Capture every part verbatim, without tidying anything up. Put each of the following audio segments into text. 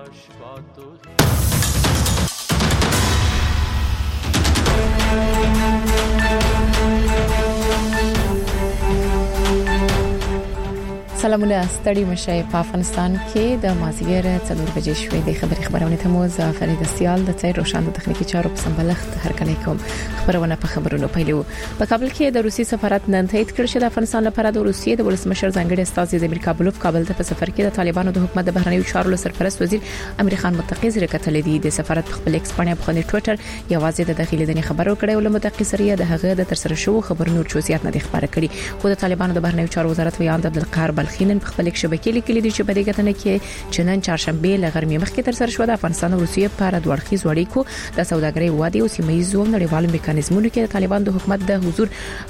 سلامونه ستړي مشه په افغانستان کې د مازیګر څلور بجې شوې د خبري خبرونه ته مو زافرید سیال د څیر روشن د تخنیکی چارو په سمبلښت هر کله کوم خبرونه په خبرونو پیلو په کابل کې د روسي سفارت نن تایید کړ چې د افغانستان لپاره د روسیې د ولسمشر ځانګړي استازي زمیر کابلوف کابل ته په سفر کې د طالبانو د حکومت د بهرنیو چارو سرپرست وزیر امیر خان متقی زیر کتل دي د سفارت په خپل ایکس باندې په ټوئیټر یوازې د داخلي دني خبرو کړي او له متقی سره د هغه د ترسره شو خبرونو جزئیات نه ښکاره کړي خو د طالبانو د بهرنیو چارو وزارت ویاند عبدالقهار بلخینن په خپل شبکې لیکلي دي چې په دې غټنه کې چې نن چهارشنبه له غرمې مخکې تر سره شو د افغانستان او روسیې په اړه دوړخیز وړیکو د سوداګرۍ وادي او سیمایي زوم نړیوالو میکانیزمونو کې د طالبان د حکومت د حضور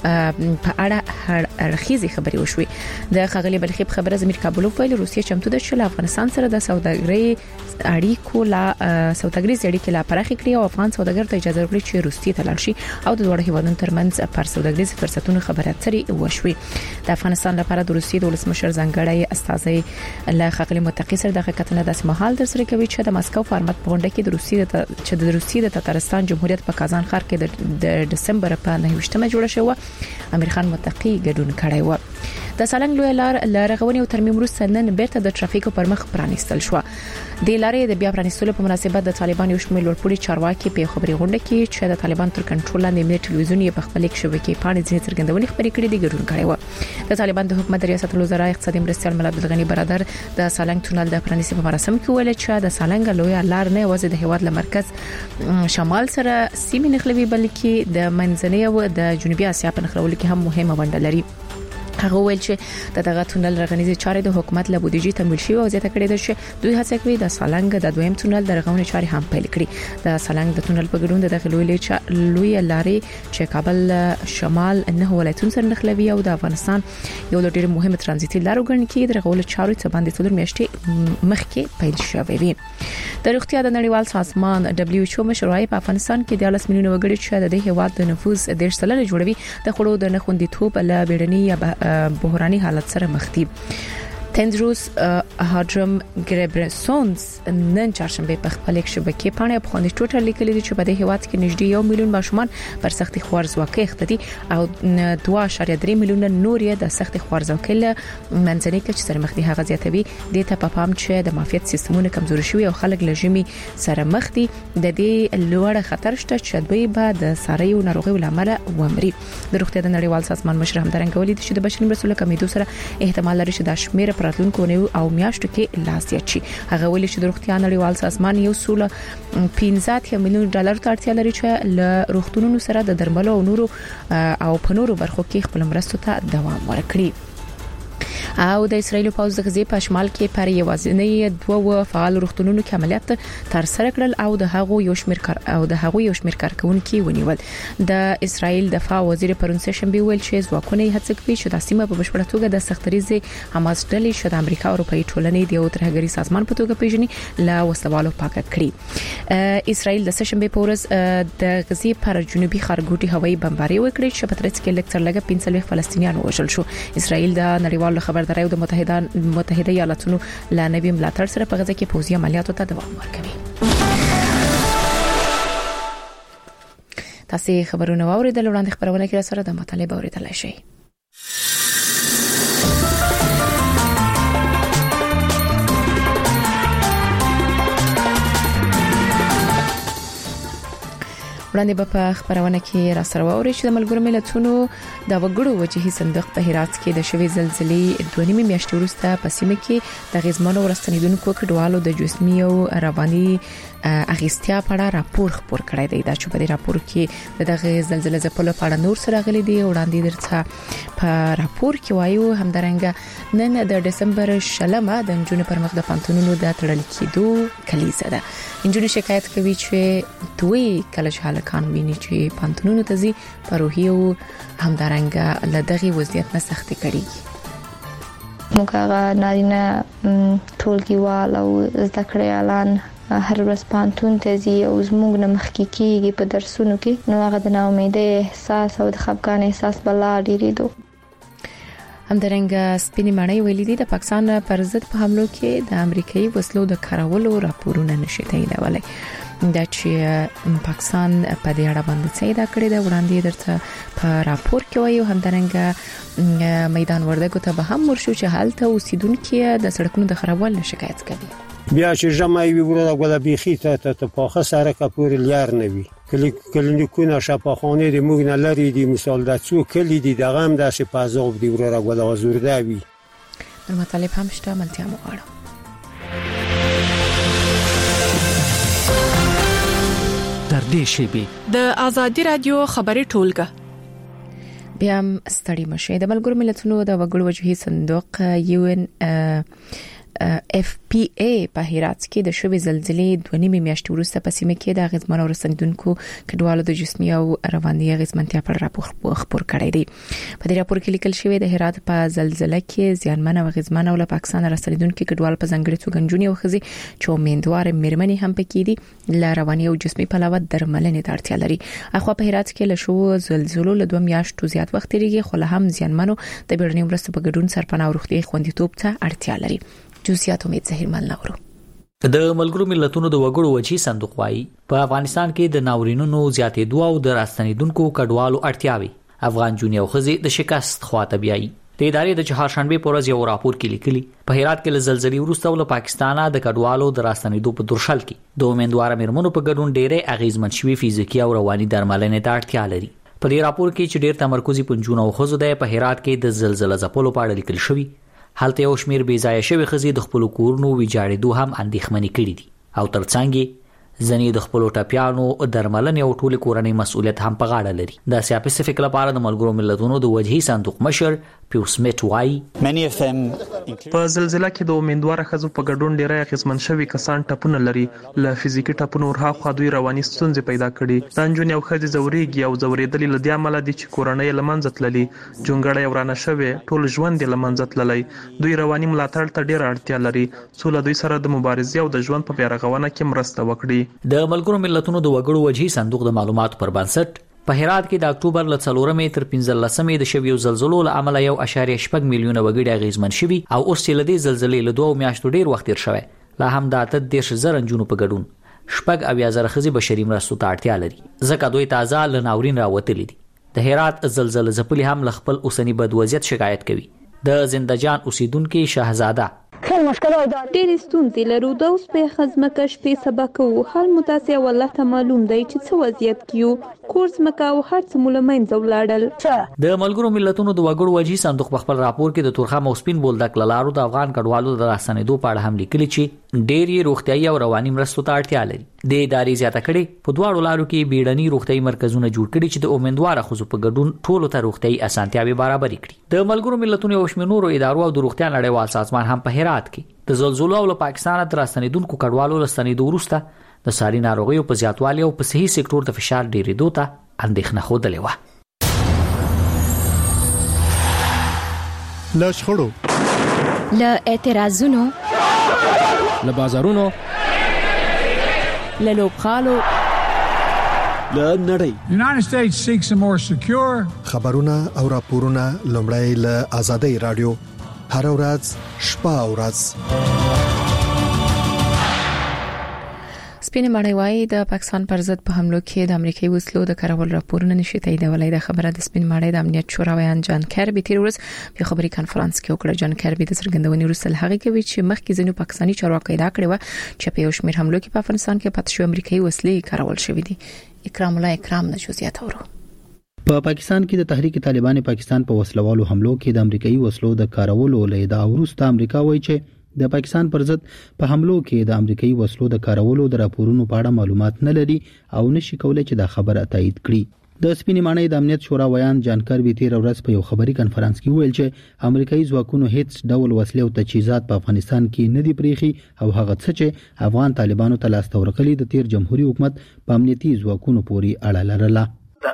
په اړه هرخیزي خبري وشوي د خغلی بلخي خبره زمیر کابلوف ویل روسیې چمتو ده چې له افغانستان سره د سوداګرۍ اړیکو لا سوداګرۍ اړیکې لا پراخې کړي او افغان سوداګر ته اجازه ورکړي چې روسیې ته لاړ شي او د دوه هیوادونو ترمنځ پر سوداګرۍ فرصتونو خبرې اترې وشوي د افغانستان لپاره د روسیې د ولسمشر ځانګړی استازي له خغلی متقی سره د کتنه د سمحال در سره کوي چې د مسکو فارمټ په غونډه کې د روسیې چې د روسیې د تتارستان جمهوریت په کازان ښار کې د دسمبر په نهمه جوړه شو امیر خان متقی ګډون کړی و د سالنګ لوی لار لرغونی او ترمیم وروسته نن بیرته د ټرافیکو پر مخ پرانیستل شو د لارې د بیا پرانیستلو په مناسبت د طالبان یو شمېر لوړپوړي چارواکي په خبري غونډه کې چې د طالبان تر کنټرول لاندې ملي ټلویزیون یې په خپل شبکې باندې ځینې څرګندونې خبري کړې دي ګډون کړی و د طالبان د حکومت ریاست الوزرا اقتصادي مرستيال ملا عبدالغني برادر د سالنګ تونل د پرانیستلو په مراسم کې ویل چې د سالنګ لوی لار نه وځي د هیواد له مرکز شمال سره سیمې نخلوي بلکې د منځنۍ او د جنوبي اسیا په نخلولو کې هم مهمه ونډه لري هغه ویل چې د دغه تونل رغنیزي چارې د حکومت له بودیجې تمویل شوی او زیاته کړې ده چې دوی هڅه کوي د سالنګ د دویم تونل د رغونې چارې هم پیل کړي د سالنګ د تونل په ګډون د داخلي لوی لارې چې کابل شمال نه ولایتونو سره نښلوي او د افغانستان یو له ډېر مهمه ترانزیتي لارو ګڼل کېږي د رغولو چارې څخه باندې څلور میاشتې مخکې پیل شوې وي د روغتیا د نړیوال سازمان دبليو ایچ او مشروعي په افغانستان کې د لس میلیونه وګړي چې د هیواد د نفوس د شتلل جوړوي د خړو د نخوندیتوب له بیړني یا بحراني حالت سره مخ دي تندروس هاډرم ګریبرسونز نن چهارشنبه په خپل شبکې باندې په خوني ټوټر لیکلي چې په دې هیواد کې نږدې یو میلیون ماشومان پر سختي خوارزواکۍ اخته دي او دوه اعشاریه درې میلیونه نور یې د سختي خوارزواکۍ منځنۍ کچې سره مخ دي هغه زیاتوي د ته په پام چې د معافیت سیستمونو کمزوري شوی او خلک لژمي سره مخ دي د دې لوړه خطر شته چې دوی به د ساریو ناروغي ولامل ومري د روغتیا د نړیوال سازمان مشر هم درنګولې چې د بشري مرستو کمیدو سره احتمال لري چې د شمیر راتلونکو نیو او میاشتو کې لاسیات شي هغه ویلي چې د روغتیا نړیوال سازمان یو سول پنځه میلیون ډالر ته اړتیا لري چې له روغتونونو سره د درملو او نورو او په نورو برخو کې خپل مرستو ته دوام ورکړي او د اسرایل پوز د غزي په شمال کې پر یوازینی دوه فعال روغتونونو کې عملیات تر سره کړل او د هغو یو شمیر کار او د هغو یو شمیر کارکونکو ونیول د اسرایل دفاع وزیر پرونسه شنبه ویل چې ځواکونه هڅه کوي چې د سیمه په بشپړه توګه د سختریزي حماس ډلې شود امریکا او اروپאי ټولنې د یو ترهګری سازمان په توګه پیژني لا وسلوالو پاک کړی اسرایل د سشنبه په ورځ د غزي پر جنوبي خارګوټي هوایي بمباري وکړي چې په ترڅ کې لکتر لګه پنځه فلسطینیان وژل شو اسرایل د نړیوالو خبرداري د متحده متحده ایالاتونو لا نوي ملاتړ سره په غزه کې پوځي عملیاتو ته دوام ورکوي تاسو خبرونه واوریدل وړاندې خبرونه کې سره د مطالبه اوریدل شي وړاندې په خبرونه کې را سره ووري چې د ملګرو ملتونو د وګړو وجهي صندوق په هرات کې د شوي زلزلې دوه نیمه میاشتې وروسته په سیمه کې د غزمنو ورستنیدونکو کډوالو د جسمي او رواني اغیستیا په اړه راپور خبر کړی دی دا چې په دې راپور کې دغه زلزلې ځپلو په اړه نور سره غلي دي وړاندې درڅه په راپور کې وایو همدارنګه نن د دسمبر شلمه د جنونو پر مخ د پانتونونو د تړل کېدو کلیزه ده انجونی شکایت کوي چې دوی کله چې هلکان ویني چې پانتونونو ته ځي پروهي او همدارنګه لدغه وضعیت نه سختي کړي موږ هغه نارینه ټولګیوال او زده کړیالان هر ورځ پانتون ته ځي او زموږ نه مخکې کېږي په درسونو کې نو هغه د ناامیدۍ احساس او د خفګان احساس بلا ډېرېدو همدارنګه سپینې ماڼۍ ویلي دي د پاکستان پر ضد په حملو کې د امریکایي وسلو د کارولو راپورونه نشي تاییدولای. دا چې پاکستان په دې اړه باندې څه دا کړی دا وړاندې درته په راپور کې وایي. همدارنګه میدان وردګو ته به هم ورشو چې حالته اوسیدونکو د سړکونو د خرابوالي شکایت کوي. بیا چې جمعي وروره غوډه بيخي ته ته پاخه سره کپور لیار نه وي کلی کلینیکونه شفاخانه د موږ نه لري دي مثال د څو کلی دي دغه هم د شپازوب دی وروره غوډه وزورده وي. نو مطالب هم شته ملتیا مغواړم. در دې شیبي د ازادي رادیو خبري ټولګه بیا ستړي مشه د ملګرو ملتونو د وګړو وجهي صندوق یو ان اف پی ای په هرات کې د شوبې زلزلې دوه نیمه میاشتې وروسته په سیمه کې د غزمن او رسندونکو کډوالو د جسمي او رواني غزمنتیا پر راپور خبر کړی دی. په دې راپور کې لیکل شوی د هرات په زلزلې کې زیانمن او غزمن او له پاکستان رسندونکو کډوال په ځنګړي څوګنجونی او خزي چې امیدوار میرمنې هم پکې دي ل رواني او جسمي په لور درملنې ته اړتیا لري. اخو په هرات کې له شو زلزلو له دوه میاشتو زیات وخت لري خو له هم زیانمنو د بیړنۍ مرستو په ګډون سرپناه او روغتي خوندیتوب ته اړتیا لري. جزئیات امید زهیر مل نورو. د ملګرو ملتونو د وګړو وجهي صندوق وايي په افغانستان کې د ناورینونو زیاتې دوه او د راستنیدونکو کډوالو اړتیاوي افغان جونی او خزي د شکست خواته بیاي. د ادارې د چهارشنبه په ورځ یو راپور کې لیکلي په هرات کې له زلزلې وروسته له پاکستانه د کډوالو د راستنیدو په درشل کې د امیدوار میرمنو په ګډون ډېرې اغیزمن شوي فزیکي او رواني درملنې ته اړتیا لري. په دې راپور کې چې ډېر تمرکزي پنځونه او خزو د په هرات کې د زلزلې ځپلو په اړه لیکل شوی حالت یو شمیر بې ځای شوی خزي د خپل کورونو ویجاړېدو هم اندېښمنې کړې دي او ترڅنګ ځنې د خپل ټاپیانو درملنې او ټول کورنۍ مسؤلیت هم په غاړه لري. د سیا پاسفیک لپاره د ملګرو ملتونو د وجهي صندوق مشر پیوس میټ وايي په زلزلہ کې د امیدوار خزو په ګډون ډیره اغیزمن شوی کسان ټاپونه لري له فزیکی ټاپونو ورها خو دوی رواني ستونزې پیدا کړي. د انجونی او خزي زوريږي او زورېدلې لدی عمل دي چې کورنۍ لمنځت للي جونګړې ورانه شوی ټول ژوند لمنځت للی دوی رواني ملاتړ ته ډیره اړتیا لري څو دوی سره د مبارزې او د ژوند په بیارغونه کې مرسته وکړي. د ملګرو ملتونو د وګړو وجهي صندوق د معلوماتو پر بنسټ په هرات کې د اکتوبر ل څلورمې تر پنځلسمې د شویو زلزلو له امله یو اشاریه شپږ میلیونه وګړي اغیزمن شوي او اوس چې لدې زلزلې له دوه میاشتو ډیر وخت تیر شوی لا هم د اته دیرش زره جنونو په ګډون شپږ اویا زره خزي بشري مرستو ته اړتیا لري ځکه دوی تازه ل ناورین راوتلي دي. د هرات زلزلې ځپلي هم ل خپل اوسنی بد وضعیت شکایت کوي. د زندهجان اوسیدونکو شهزاده خیلی مشکلات داریم. ډېر ستونزې لرو د اوس په خزمکه شپې سبا کوو حال متاسع والله ته معلوم دی چې څه وضعیت کیو کورس مکاو هر څه مولمین زولاړل. د ملګرو ملتونو د وګړو وجهي صندوق په خپل راپور کې د تورخم او سپین بولدک لارو د افغان کډوالو د راستنېدو په اړه هم لیکلي چې ډېری روغتيایي او رواني مرستو ته اړتیا لري. د ادارې زیاته کړي په دواړو لارو کې بیړني روغتيایي مرکزونه جوړ کړي چې د امیدوار خزو په ګډون ټولو ته روغتيایي اسانتیاوي برابر کړي. د ملګرو ملتونو او شمنورو ادارو او د روغتیا نړیوال سازمان هم په هرات کې د زلزلو او له پاکستان تر راستنیدونکو کډوالو لستنیدو وروسته د ساري ناروغیو په زیاتوالي او په صحي سکتور د فشار ډیرېدو ته اندېښنه خوده و. له شخړو له اعتراضونو له بازارونو له لوبخالو له نړۍ United States seeks a more secure خبرونه او راپورونه لومړی له آزادۍ رادیو هر ورځ شپه او ورځ. سپینې ماڼۍ وايي د پاکستان پر ضد په حملو کې د امریکایي وسلو د کارول راپورونه نشي تاییدولای. د خبره د سپینې ماڼۍ د امنیت شورا ویان جان کربي تیر ورځ په خبري کانفرنس کې وکړه. جان کربي د څرګندونې وروسته هغه کوي چې مخکې ځینو پاکستاني چارواکي دا کړی و چې په یو شمېر حملو کې په افغانستان کې پاتې شو امریکایي وسلې کارول شوې دي. اکرام الله اکرام د جزئیات اورو. په پاکستان کې د تحریک طالبان پاکستان په وسلوالو حملو کې د امریکایي وسلو د کارولو له ادعا وروسته امریکا وایي چې د پاکستان پر ضد په حملو کې د امریکایي وسلو د کارولو د راپورونو په اړه معلومات نه لري او نشي کولای چې دا خبره تایید کړي. د سپینې ماڼۍ د امنیت شورا ویان جان کربي تیر ورځ په یو خبري کانفرنس کې ویل چې امریکایي ځواکونو هیڅ ډول وسلې او تجهیزات په افغانستان کې نه دي پریخي او هغه څه چې افغان طالبانو ته لاس تورکلي د تیر جمهوریت حکومت په امنیتي ځواکونو پورې اړه لرله.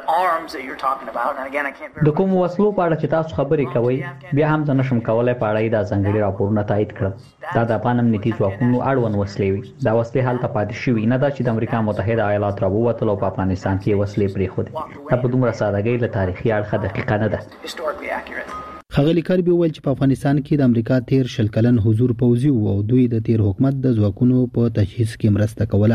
د کوم وسلو په اړه چې تاسو خبرې کوئ بیا هم ځنه شم کولای په اړه دا ځنګړي راپورونه تایید کړم. دا د افغان امنیتي ځواکونو اړوند وسلې وي. دا وسلې هلته پاتې شوي نه دا چې د امریکا متحده ایالات راووتل او په افغانستان کې وسلې پرېښودې. دا په دومره سادهګۍ له تاریخي اړخه دقیقه نه ده. ښاغلي کربي وویل چې په افغانستان کې د امریکا تیر شل کلن حضور پوځي او دوی د تیر حکومت د ځواکونو په تجهیز کې مرسته کوله.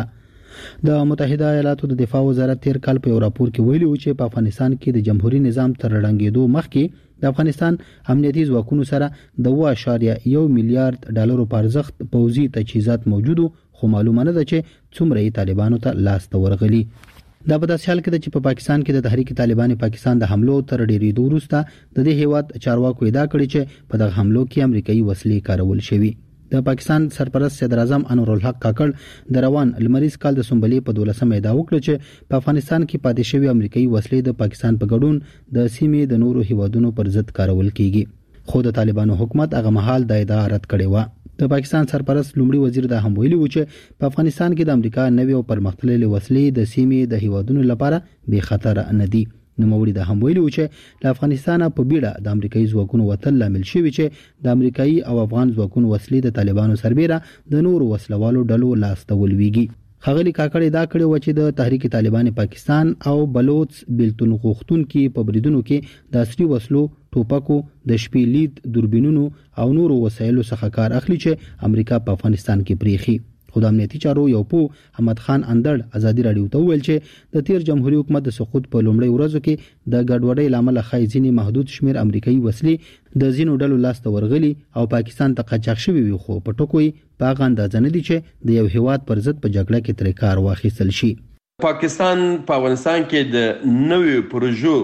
د متحده ایالاتو د دفاع وزارت تیر کال په یو راپور کې ویلي و چې په افغانستان کې د جمهوریت نظام تر ړنګېدو مخکې د افغانستان امنیتي ځواکونو سره د اوه اعشاریه یو میلیارډ ډالرو په ارزښت پوځي تجهیزات موجود خو معلومه نه ده چې څومره یې طالبانو ته لاس ته ورغلي. دا په داسې حال کې ده چې په پا پاکستان کې د تحریک طالبان پاکستان د حملو تر ډېرېدو وروسته د دې هیواد چارواکو ادعا کړې چې په دغه حملو کې امریکایي وسلې کارول شوي. د پاکستان سرپرست صدر اعظم انور الحق کاکړ د روان لمریز کال د سنبلې په دولسمه ادعا وکړه چې په افغانستان کې پاتې شوی امریکایي وسلې د پاکستان په ګډون د سیمې د نورو هیوادونو پر ضد کارول کیږي. خو د طالبانو حکومت هغه مهال د ادعا رد کړې و. د پاکستان سرپرست لومړي وزیر دا هم ویلي و چې په افغانستان کې د امریکا نوې او پرمختللې وسلې د سیمې د هیوادونو لپاره بې خطر نه دي. نوموړي دا هم ویلي و چې له افغانستان په بیړه د امریکایي ځواکونو وتل لامل شوی چې د امریکایي او افغان ځواکونو وسلې د طالبانو سربېره د نورو وسلوالو ډلو لاس ته ولويږي. ښاغلي کاکړ دا کړی و چې د تحریک طالبان پاکستان او بلوچ بیلتون غوښتونکو په بریدونو کې د عصري وسلو، ټوپکو، د شپې لید دوربینونو او نورو وسایلو څخه کار اخلي چې امریکا په افغانستان کې پریخي. خو د امنیتي چارو یو پو احمد خان اندړ ازادي رادیو ته ویل چې د تیر جمهوریت حکومت د سقوط په لومړۍ ورځو کې د ګډوډۍ لامل خای ځینې محدود شمیر امریکایي وسلې د ځینو ډلو لاس ته ورغلي او پاکستان ته قاچاق شوي وي. خو په ټکوي په هغه اندازه نه دي چې د یو هیواد پر ضد په جګړه کې ترې کار واخیستل شي. پاکستان په افغانستان کې د نوې پروژو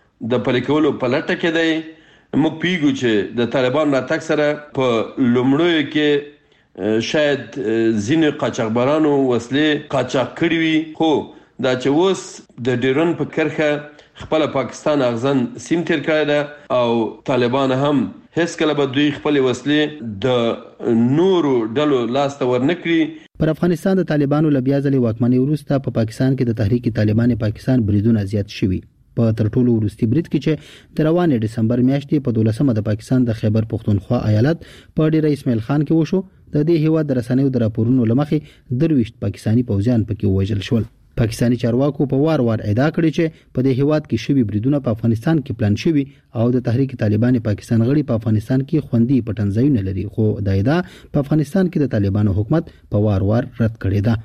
د پلي کولو په لټه کې دی. موږ پیګو چې د طالبان راتګ سره په لومړیو کې شاید ځینې قاچاقبرانو وسلې قاچاق کړي وي، خو دا چې اوس د ډیرن په کرخه خپل پاکستان اغزن سیم تیر کړی ده او طالبان هم هیڅ کله به دوی خپل وسلې د نورو ډلو لاس ته ورنکړي. پر افغانستان د طالبانو له بیا ځلې واکمنۍ وروسته په پاکستان کې د تحریک طالبان پاکستان بریدونه زیات شوي. په تر ټولو وروستي برید کې چې د روانې دسمبر میاشتې په دولسمه د پاکستان د خیبر پختونخوا ایالت په ډیره اسماعیل خان کې وشو. د دې هیواد د رسنیو د راپورونو لمخې درويشت پاکستانی پوځیان پکې وژل شول. پاکستانی چارواکو په وار وار ادعا کړې چې په دې هیواد کې شوی بریدونه په افغانستان کې پلان شوی او د تحریک طالبان پاکستان غړي په افغانستان کې خوندي پټنځایونه لري. خو دا ادعا په افغانستان کې د طالبانو حکومت په وار وار رد کړې ده.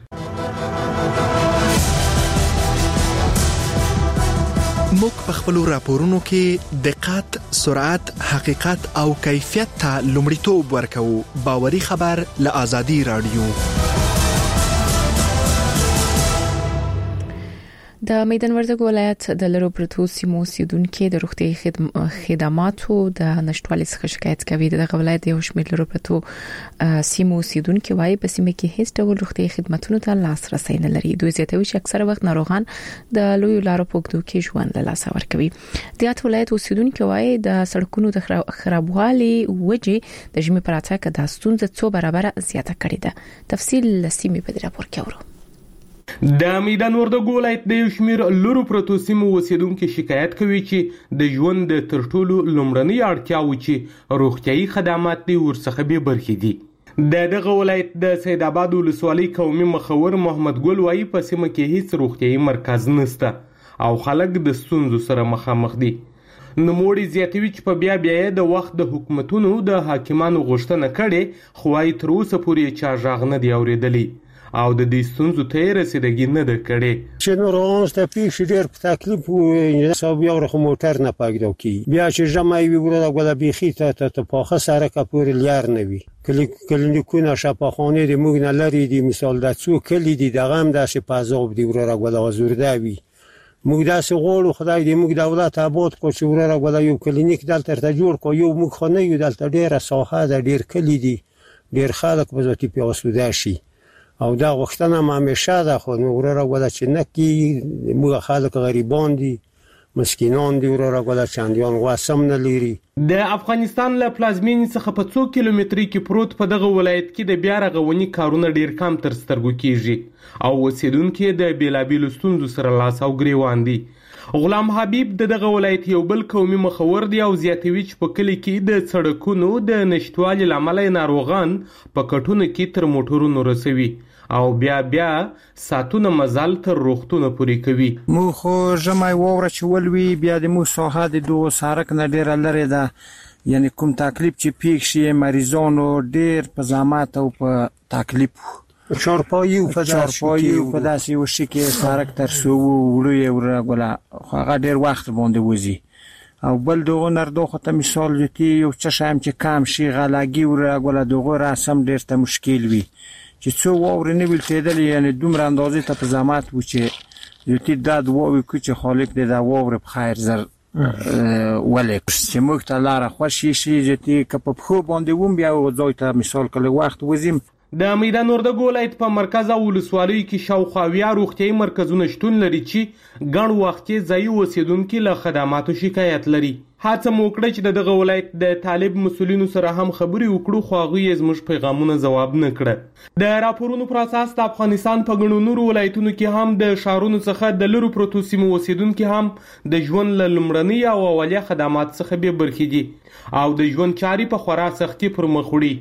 موږ په خپل راپورونو کې دقت، سرعت، حقیقت او کیفیت ته لومړیتوب ورکوو. باوري خبر له آزادي رادیو. د میدان وردګ ولایت د لرو پرتو سیمو سیدونکو د روغتي خدماتو د نشټوالي څخه شکایت کوي. د ولایت یو شمېر لرو پرتو سیمو سیدونکو وايي په سیمه کې هیڅ ډول روغتي خدماتونو ته لاسرسي نه لري. دوی زیاتوي چې اکثره وخت ناروغان د لوی لارو په اوږدو کې ژوند له لاسه ورکوي. د ولایت اوسیدونکو وايي د سړکونو د خرابوالي وجې د ژمي پر اتاکه د ستونزې څو برابر زیاته کړې ده. تفصیل لسیمه په راپور کې اورو. د میدان وردګ ولایت د یو شمېر لرو پرتو سیمو اوسیدونکو شکایت کوي چې د ژوند د تر ټولو لومړنۍ اړتیاوې چې روغتيایي خدمات دي ورڅخه به برخې دي. د دغه ولایت د سید آباد ولسوالۍ قومي مخور محمد ګل وايي په سیمه کې هیڅ روغتيایي مرکز نشته او خلک د ستونزو سره مخامخ دي. نوموړي زیاتوي چې په بیا بیا د وخت د حکومتونو د حاکمانو غوښتنه کړي خو وايي تر اوسه پورې چا ژغ نه دی اورېدلی او د دې ستونزو ته رسیدګي نه ده کړې. چې نور ته پیښ ډېر په تکلیف او حساب یو رقم موټر نه پاګدو کی بیا چې جمعي وی ورته غلا بيخي ته ته پاخه سره کپور لیار نه وي کلی کلینیکونه شفاخانه د موږ نه لري دي. مثال د څو کلی دي دغه هم د شپازوب دی ورته غلا زورده وي. موږ داسې غوړو خدای دې موږ دولت آباد کو چې ورته غلا یو کلینیک دلته ته جوړ کو یو موږ خو نه یو دلته ډیره ساحه د ډیر کلی دي ډیر خلک په ذاتی په وسوده شي او دا وختونه ما همیشه ده خو ورته غلا چې نکي موږ خلک غریبان دي مسکینان دی ورته غلا چاندیان غوسم نه لري. د افغانستان له پلازمینې څخه په څو کیلومتري کې پروت په دغه ولایت کې د بیا رغونې کارونه ډیر کم تر سترګو کیږي او اوسیدونکو د بیلابیلو ستونزو سره لاس او ګریوان دي. غلام حبیب د دغه ولایت یو بل قومي مخور دی او زیاتوي چې په کلی کې د سړکونو د نشټوالي لامل ناروغان په کټونو کې تر موټرونو رسوي او بیا بیا ساتونه مزل تر روغتونه پوري کوي. مو خو جمعي ووره چې ولوي بیا د مو ساحه د دوه سارک نه ډیر لري ده یعنی کوم تکلیف چې پیښ شي مریضانو ډیر په زحمت او په تکلیف چارپایی او په چارپایی او په داسې وشي کې سارک تر سو وړي ورغلا هغه ډیر وخت باندې وځي او بل دغه نردوخه ته مثال یتی یو څه شام چې کم شي غلاګي ورغلا دغه رسم ډیر ته مشکل وي چې څو وور نه ویل کېدل یعنی دومره اندازې ته په زحمت و چې یتی داد وو چې خالق دې دا وور په خیر زر ولې چې موږ ته لار خوشي شي چې کپ په خو باندې ووم بیا ځای ته مثال کله وخت وزیم د میدان وردګ ولایت په مرکز او ولسوالۍ کې شاوخوا ویا روغتيایي مرکزونه شتون لري چې ګڼ وخت کې ځای اوسیدونکو له خدماتو شکایت لري. هڅه مو وکړه چې دغه ولایت د طالب مسولینو سره هم خبري وکړو خو هغوی زموږ پیغامونه ځواب نه کړ. د راپورونو پر اساس د افغانستان په ګڼو نورو ولایتونو کې هم د شهرونو څخه د لرو پروتو سیمو اوسیدونکو هم د ژوند له لومړني او اولیا خدمات څخه به برخې دي او د ژوند چاري په خورا سختي پر مخ وړي.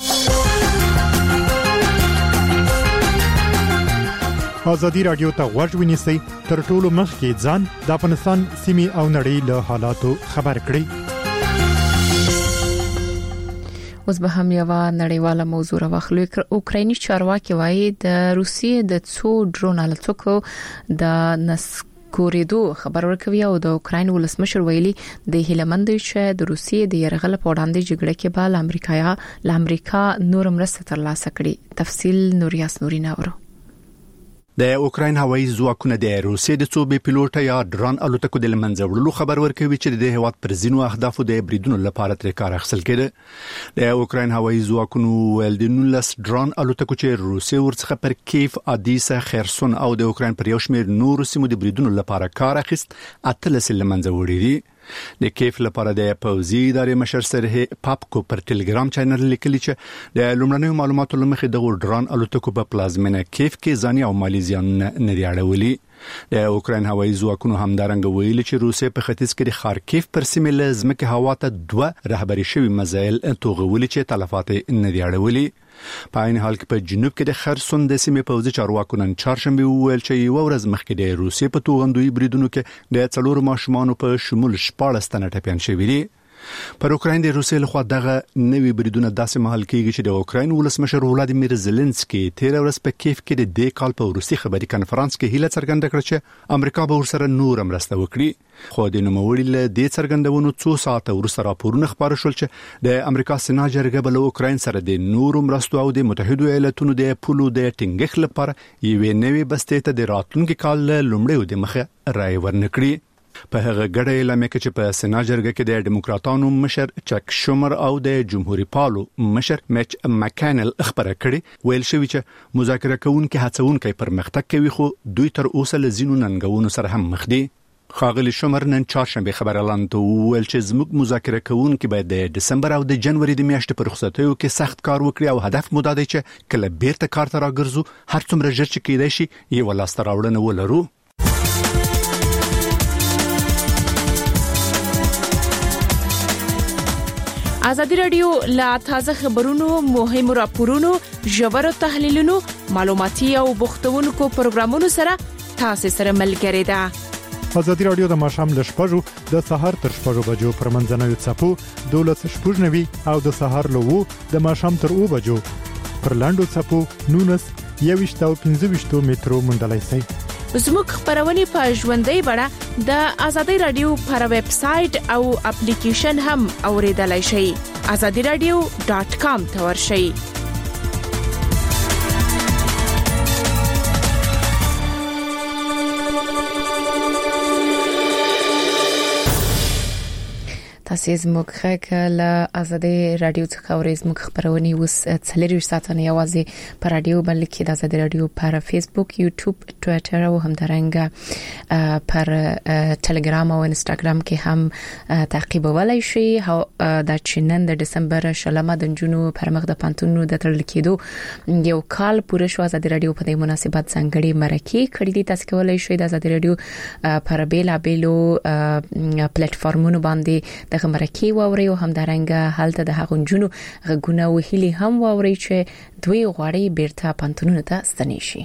ازادي رادیو ته غوږ ونیسئ تر ټولو مخکې ځان د افغانستان سیمې او نړۍ له حالاتو خبر کړئ. اوس به هم یو نړیواله موضوع راوخلو. اوکرایني چارواکي وایي د روسیې د څو ډرون الوتکو د نس کوریدو خبر ورکوي او د اوکراین ولسمشر ویلي د هیلمند چې د روسیې د يرغل په وړاندې جګړه کې به امریکا له امریکا نور مرسته ترلاسه کړي. تفصیل نوریاس نوري ناورو. د اوکراین هوایي ځواکونه د روسیې د څو بي پيلوټ یا ډرون الوتکو د لمنځه وړلو خبر ورکوي چې د هیواد پر ځینو اهدافو د بریدونو لپاره تر کار اخیستل کېده. د اوکراین هوایي ځواکونو ول د نولس ډرون الوتکو چې روسیې ورڅخه پر کیف، ادیسا، خرسون او د اوکراین پر یو شمېر نورو سیمو د بریدونو لپاره کار اخیست اتلس لمنځه وړي دي. د کیف لپاره د پوزي ادارې مشر سره پاپکو پر ټلګرام چینل لیکلی چې د لومړنیو معلوماتو لمخې د ډرون الوتکو په پلازمینه کیف کې ځاني او مالي زیان نه لري اړولي. د اوکراین هوایي ځواکونو همدارنګه ویلي چې روسیې په ختیځ کې د خارکیف پر سیمه له ځمکې هوا ته دوه رهبري شوی مزایل توغولي چې تلفات نه لري اړولي. په عین حال کې په جنوب کې د خرسون د سیمې پوځي چارواکو نن چهارشنبه وویل چې یو ورځ مخکې د روسیې په توغندوی بریدونو کې د څلور ماشومان په شمول شپږ تنه ټپيان شوي دي. پر اوکراین د روسیې لخوا دغه نوي بریدونه داسې مهال کېږي چې د اوکراین ولسمشر ولادیمیر زيلنسکي تیر ورځ په کیف کې د دې کال په روسي خبري کانفرنس کې هیله څرګنده کړه چې امریکا به ورسره نور مرسته وکړي. خو د نوموړي له دې څرګندونو څو ساعته وروسته راپورونه خبر شول چې د امریکا سنا جرګه بل اوکراین سره د نورو مرستو او د متحده ایالاتونو د پولو د ټینګښت لپاره یوې نوې بستې ته د راتلونکي کال لومړی د مخه رائے ورنکړي. په هغه ګډه اعلان کې چې په سنا جرګه کې د ډیموکراتانو مشر چک شومر او د جمهوریت پالو مشر میچ مکانل خبره کړې ویل شوی چې مذاکره کوونکي هڅونکي پرمختګ کوي خو دوی تر اوسه لزینو ننګونو سره هم مخ دي. خاغلی شومر نن چهارشنبه خبر اعلان ته ویل چې زموږ مذاکره کوونکي باید د دسمبر او د جنوري د میاشتې په رخصتیو کې سخت کار وکړي او هدف مو دا دی چې کله بیرته کار ته راګرځو هر څومره ژر چې کېدای شي یو لاسته راوړنه ولرو. ازادي رادیو لا تازه خبرونو، مهمو راپورونو، ژورو تحلیلونو، معلوماتي او بوختونکو پروګرامونو سره تاسو سره ملګری ده. ازادي رادیو د ماشام له شپږو د سهار تر شپږو بجو پر منځنوي چپو دولس شپږنوي او د سهار له وو د ماشام تر او بجو پر لاندو چپو نونس یويشت او پنځه مترو مندلای سي. زموږ خبرونه په ژوندۍ بڼه د ازادي رادیو پر ویب سټ او اپلیکیشن هم اوریدلای شئ. azadi radio dot com ته ورشئ. تاسو زموږ خکله ازادي رادیو څخه ورې زموږ خبرونه اوس څلور ساعتونه یوازې پر رادیو بلکې د ازادي رادیو پر فیسبوک، یوټیوب، ټوئیټر او همدارنګه پر ټلګرام او انستګرام کې هم تعقیبولای شئ. دا چې نن د دسمبر شلمه د جنو پر مخ د پانتونو د تړل کېدو یو کال پوره شو. ازادي رادیو په دې مناسبت ځانګړي مرکه کړې دي. تاسو کولای شئ د ازادي رادیو پر بیل بیلو پلیټ فارمونو باندې د مرکه ووري او همدارنګه حالت د هغونجونو غونه وهلي هم ووري چې دوی غواړي بیرته پانتونونو ته ستنې شي.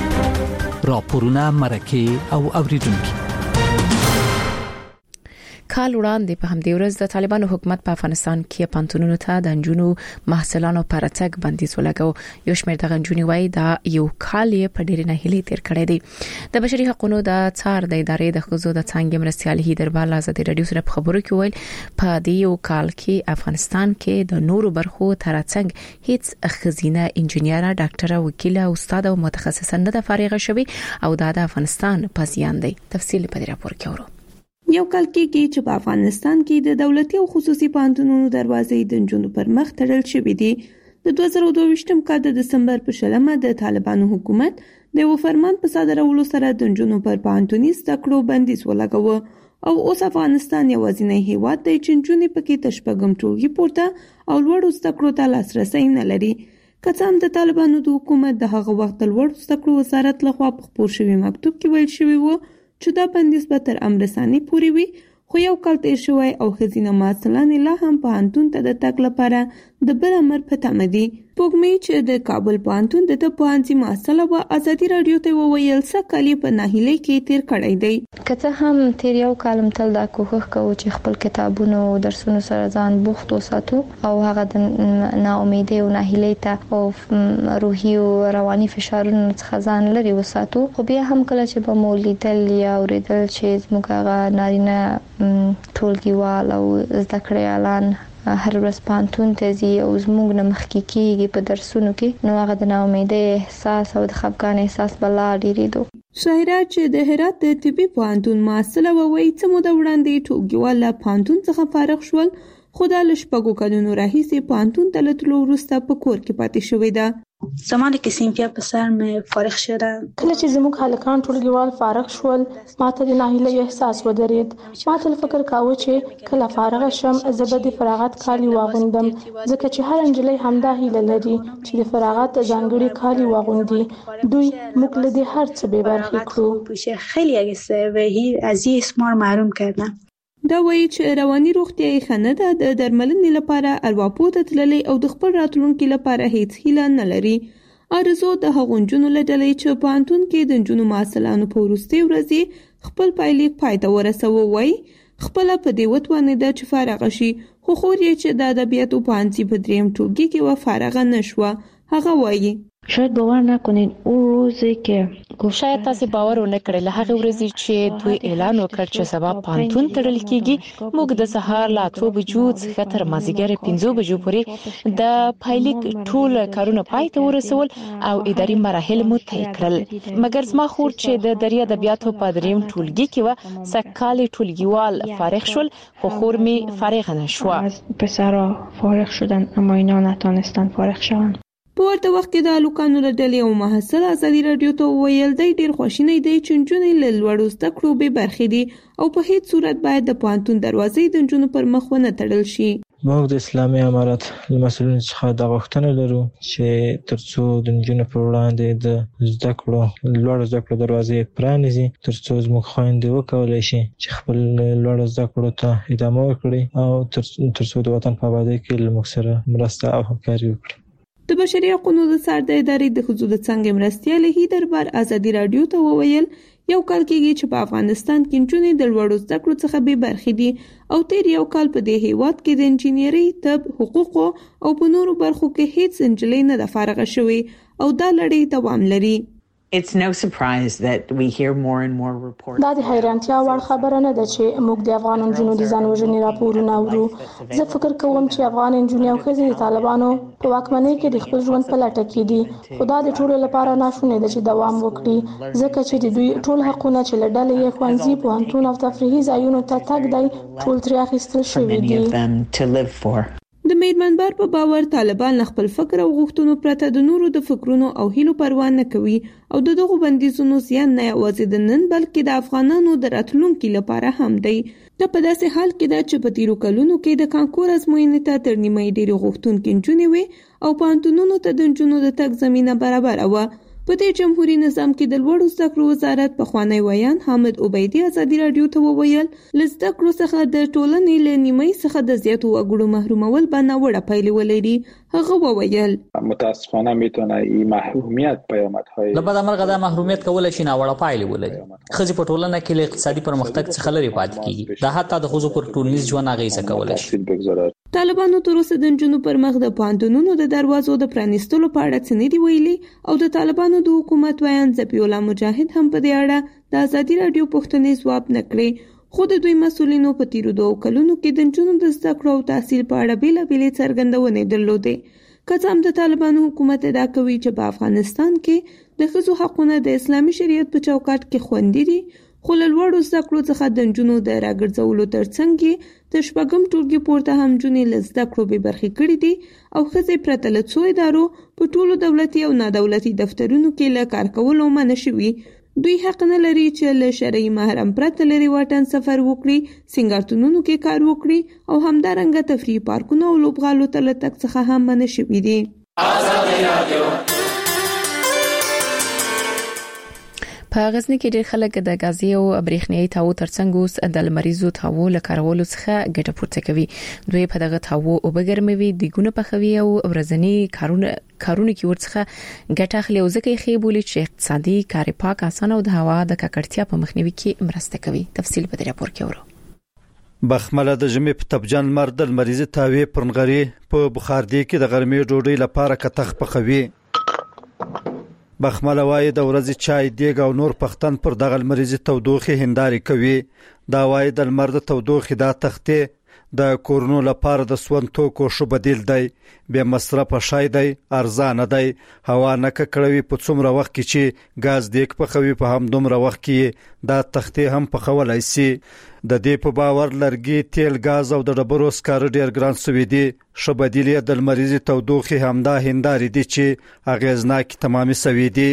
راپورونه مرکه او اوریدونکو کال وړاندې په همدې ورځ د طالبانو حکومت په افغانستان کې پانتونونو ته د انجونو محصلانو پر تګ بندیز ولګاو. یو شمېر د انجونو وای دا یو کال په ډېر نه هلي تیر کړی دی. د بشري حقوقو د څار د ادارې د خزو د څنګه مرستيالي هیدربال آزادي رادیو سره خبرو کې ویل په دې یو کال کې افغانستان کې د نورو برخو ترڅنګ هیڅ خزینه انجنیره ډاکټره وکیله استاد او متخصصه نه د فارغ شوی او دا د افغانستان په زیان دی. تفصیل په دې راپور کې اورو. یو کال کې چې په افغانستان کې د دولتي او خصوصي پوهنتونونو دروازې د نجونو پر مخ تړل شوې دي. د دوه زره دوه ویشتم کال د دسمبر په شلمه د طالبانو حکومت د یو فرمان په صادرولو سره د نجونو پر پوهنتوني زده کړو بندیز ولګاوه او اوس افغانستان یوازینی هیواد دی چې نجونې پکې تشپږم ټولګي پورته او لوړو زده کړو ته لاسرسي نه لري. که څه هم د طالبانو د حکومت د هغه وخت د لوړو زده کړو وزارت لخوا په خپور شوي مکتوب کې ویل شوی و چې دا بندیز به تر امرساني پورې وي، خو یو کال تیر شوی او ښځینه محصلان لا هم پوهنتون ته د تګ لپاره د بل امر په تمه دي. سپوږمۍ چې د کابل پوهنتون د پوهنځي محصله وه ازادي راډیو ته وویل څه کال یې په ناهیلۍ کې تیر کړی دی. که څه هم تیر یو کال هم تل دا کوښښ کوو چې خپل کتابونو او درسونو سره ځان بوخت وساتو او هغه د ناامیدۍ او ناهیلۍ ته او روحي او رواني فشارونو څخه ځان لرې وساتو، خو بیا هم کله چې به مو لیدل یا اورېدل چې زموږ هغه نارینه ټولګیوال او زده کړیالان هر ورځ پانتون ته ځي او زموږ نه مخکې کېږي په درسونو کې، نو هغه د ناامیدۍ احساس او د خفګان احساس به لا ډېرېدو. شاهره چې د هرات د طبي پوهنتون محصله ووایي څه موده وړاندې ټولګیوال له پوهنتون څخه فارغ شول، خو دا له شپږو کلونو راهیسې پوهنتون ته له تلو وروسته په کور کې پاتې شوې ده. زمانی که سینفیا پسر مې فارغ شدم، کله چې زموږ هلکان ټولګیوال فارغ شول ما ته د ناهیلۍ احساس ودرېد. ما تل فکر کاوه چې کله فارغ شم زه به د فراغت کالي واغوندم، ځکه چې هر نجلۍ همدا هیله لري چې د فراغت ځانګړي کالي واغوندي. دوی موږ له دې هر څه بې برخې کړو. خیلی اگه از یه اسمار محروم کردن. دا وایي چې رواني روغتیا یې ښه نه ده، د درملنې لپاره ارواپو ته تللی او د خپل راتلونکي لپاره هیڅ هیله نه لري. آرزو د هغو نجونو له ډلې چې پوهنتون کې د نجونو محصلانو په وروستۍ ورځې خپل پایلیک پای ته ورسوه وایي خپله په دې وتوانېده چې فارغه شي، خو خور یې چې د ادبیاتو پوهنځي په دریم ټولګي کې وه فارغه نه شوه. هغه وایي شاید باور نکنین اون روزی که شاید تاسو باور ونه کړئ له هغه ورځې چې دوی اعلان وکړ چې سبا پانتون تړل کیږي موږ د سهار لا اتو بجو څخه تر مازیګر پنځه بجو پورې د پایلیک ټول کارونه پای ته ورسول او اداري مراحل مو طی کړل، مګر زما خور چې د دریا ادبیاتو په دریم ټولګي کې و سکه‌کالي ټولګیوال فارغ شول، خو خور می فارغ نه شو. پسرا فارغ شدن اما اینا نتونستن فارغ شوند. په ورته وخت کې د هلکانو له ډلې یو محصل ازادي راډیو ته وویل دی ډېر خواشینی دی چې نجونې له لوړو زده کړو بې برخې دي او په هیڅ صورت باید د پوهنتون دروازې د نجونو پر مخ ونه تړل شي. موږ د اسلامي امارت له مسؤلینو څخه دا غوښتنه لرو چې ترڅو د نجونو پر وړاندې د زده کړو لوړو زده کړو دروازې پرانیزي، ترڅو زموږ خویندې وکولی شي چې خپل لوړو زده کړو ته ادامه ورکړي او ترڅو د وطن په ابادۍ کې له موږ سره مرسته او همکاري وکړي. د بشري حقوقو د څار د ادارې د ښځو د څنګه مرستیالې هیدربال آزادي راډیو ته وویل یو کال کېږي چې په افغانستان کې نجونې د لوړو زده کړو څخه بې برخې دي او تیر یو کال په دې هیواد کې د انجینرۍ، طب، حقوقو او په نورو برخو کې هیڅ نجلۍ نه ده فارغه شوې او دا لړۍ دوام لري. It's no surprise that we hear more and more reports. دا د حیرانتیا وړ خبره نه ده چې موږ د افغان نجونو د ځان وژنې راپورونه اورو. زه فکر کوم چې افغان نجونې او ښځې د طالبانو په واکمنۍ کې د خپل ژوند په لټه کې دي، خو دا د ټولو لپاره ناشونې ده چې دوام وکړي، ځکه چې د دوی ټول حقونه چې له ډلې یې ښوونځي، پوهنتون او تفریحي ځایونو ته تګ دی ټول ترې اخیستل شوي دي. د میرمنبر په باور طالبان له خپل فکر او غوښتنو پرته د نورو د فکرونو او هیلو پروا نه کوي او د دغو بندیزونو زیان نه یوازې د نن بلکې د افغانانو د راتلونکي لپاره هم دی. دا په داسې حال کې ده چې په تیرو کلونو کې د کانکور ازموینې ته تر نیمایي ډېرې غوښتونکې نجونې وې او پوهنتونونو ته د نجونو د تګ زمینه برابره وه، په دې جمهوریت نظام کې د لوړو زده کړو وزارت پخوانی ویان حامد عبیدی ازادي رادیو ته وویل لزده کړو څخه د ټولنې له نیمۍ څخه د زیاتو وګړو محرومول به ناوړه پایلې ولري. هغه وویل متاسفانه میتونه این محرومیت پیامدهای لبد امر غدا محرومیت کول شي ناوړه پایلې ولري. خځې په ټولنه کې له اقتصادي پرمختګ څخه لري پاتې کیږي. دا حتی د خځو پر ټولنیز ژوند اغیزه کولی شي. طالبانو تر اوسه د نجونو پر مخ د پوهنتونونو د دروازو د پرانیستلو په اړه څه نه دي ویلي او د طالبانو د حکومت ویان ذبیح الله مجاهد هم په دې اړه د ازادي رادیو پوښتنې ځواب نه کړې. خو د دوی مسؤلینو په تیرو دوه کلونو کې د نجونو د زده کړو او تحصیل په اړه بیلابېلې څرګندونې درلودې. که څه هم د طالبانو حکومت ادعا کوي چې په افغانستان کې د ښځو حقونه د اسلامي شریعت په چوکاټ کې خوندي دي، خو له لوړو زده کړو څخه د نجونو د راګرځولو ترڅنګ یې د شپږم ټولګي پورته هم نجونې له زده کړو بې برخې کړي دي او ښځې پرته له څو ادارو په ټولو دولتي او نادولتي دفترونو کې له کار کولو منع شوي. دوی حق نه لري چې له شرعي محرم پرته لري واټن سفر وکړي، سنګارتونونو کې کار وکړي او همدارنګه تفریحي پارکونو او لوبغالو ته له تګ څخه هم منع شوي دي. په غزنی کې ډېر خلک د غازي او برېښنايي تاو ترڅنګ اوس د لمریزو تاو لکارولو څخه ګټه پورته کوي. دوی په دغه تاو او بګرموي د ګونه پخوي او ورځنی کارونه کارونه کې ورڅخه ګټه اخلي او ځکه یې بولی چې اقتصادي کار پاک اسانه او د هوا د ککړتیا په مخنیوي کې مرسته کوي. تفصیل په دې راپور کې ورو. بخمله د جمع په تبجان مرد لمریزي تاوي پرنغري په بخاردي کې د غرمې ډوډۍ لپاره کتخ پخوي. بخمله وای د ورځې چای دیګ او نور پختن پر دغه لمریزي تودوخه هنداري کوي. دا وای د لمر د تودوخه د تختې د کورونو لپاره د سون توکو شو بدیل دی، به مصرف شای دی، ارزانه دی، هوا نه ککړوي. په څومره وخت کې چې غاز دیګ پخوي په هم دومره وخت کې دا تختې هم پخولای شي. د دې په باور لرګي، تیل، غاز او د ډبرو سکاره ډیر ګران سوي دي. شو بدیل د لمریزي تودوخه همدا هنداري دي چې اغیزناک تمامي سوي دي.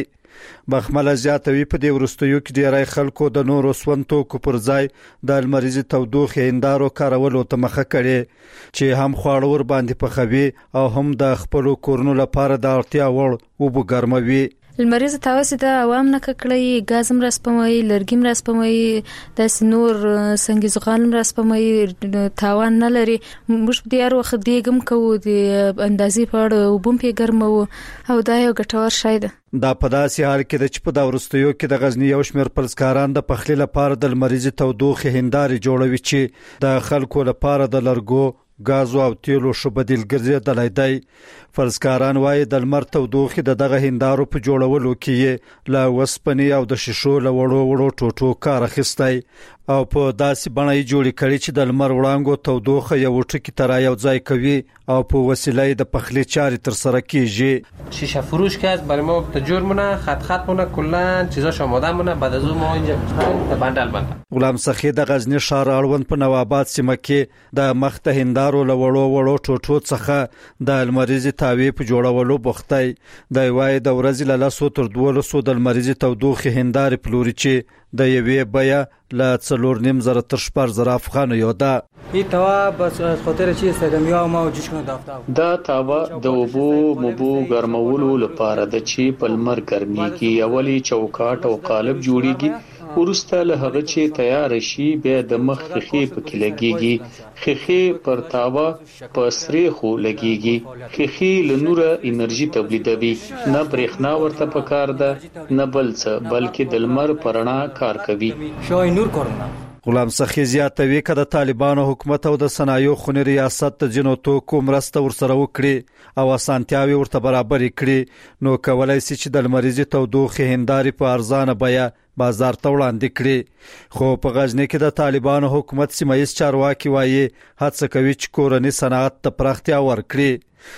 بخمله زیاتوي په دې ورستیو کې ډیری خلکو د نورو سونتو کو پر ځای د لمریزي تودوخه هندارو کارولو ته مخه کړي چې هم خواړه ور باندې پخوي او هم د خپل کورونو لپاره د اړتیا وړ وبو ګرموي. لمریزه تاوسه د عوام نه ککړی، غازم رسپموي، لرګیم رسپموي، د سنور سنگیزغان رسپموي، تاوان نه لري. موږ په ډیر وخت دیګم کوو د اندازې په اړه وبم په ګرمو او دا یو ګټور شی ده. دا په داسې حال کې د چپ د ورستیو کې د غزنی یو شمېر پلسکاران د پخلی لپاره د لمریزي تودوخه هنداري جوړوي چې د خلکو لپاره د لرګو، غاز او تیلو شو بدیل ګرځیدلای دی. فرضکاران وایي د لمر تودوخه د دغه هندارو په جوړولو کې لا وسپنی او د شیشو له وړو وړو ټوټو کار اخیستی او په داسې بڼه یې جوړ کړي چې د لمر وړانګو تودوخه یو ټکی تر یو ځای کوي او په وسیله د پخلی چاري تر سره کیږي. شیشه فروش که است برای ما تجور مونه، خط خط مونه، کلا چیزاش آماده مونه. بعد از اون ما اینجا می‌خوایم تا بندل بندل. غلام سخی د غزنی ښار اړوند په نواباد سیمه کې د مخته هندارو له وړو وړو ټوټو څخه د لمریزي تاوی په جوړولو بوختای. د وای د ورځې له لاسو تر دوه سو د لمریزي تودوخه هنداري پلوري چې د یوې بیا له څلور نیم زره تر شپږ زره افغان یو ده. این توا بس خاطر چی استادم یا ما جوش کنه دافتا دا توا د وبو مبو ګرمولو لپاره د چی په لمر ګرميږي. اولی چوکاټ او قالب جوړیږي، ورسته له هغه چې تیار شي بیا د مخ خخي په لګيږي. خخي پر تاوا په سریخو لګيږي. خخي له نوره انرژي تولیدوي، نه برېښنا ورته پکار ده نه بل څه، بلکې د لمر پرنا کار کوي. شوی نور کارونه. غلام سخی زیاتوي که د طالبانو حکومت او د صنایع خونی ریاست د جنو توکو مرسته ورسره وکړي او اسانتیاوي ورته برابر کړي نو کولای شي چې د لمریزي تودوخه هنداري په ارزانه بیه بازار ته وړاندې کړي. خو په غزنی کې د طالبانو حکومت سیمایي چارواکي وایي هڅه کوي چې کورنی صنعت ته پراختیا ورکړي.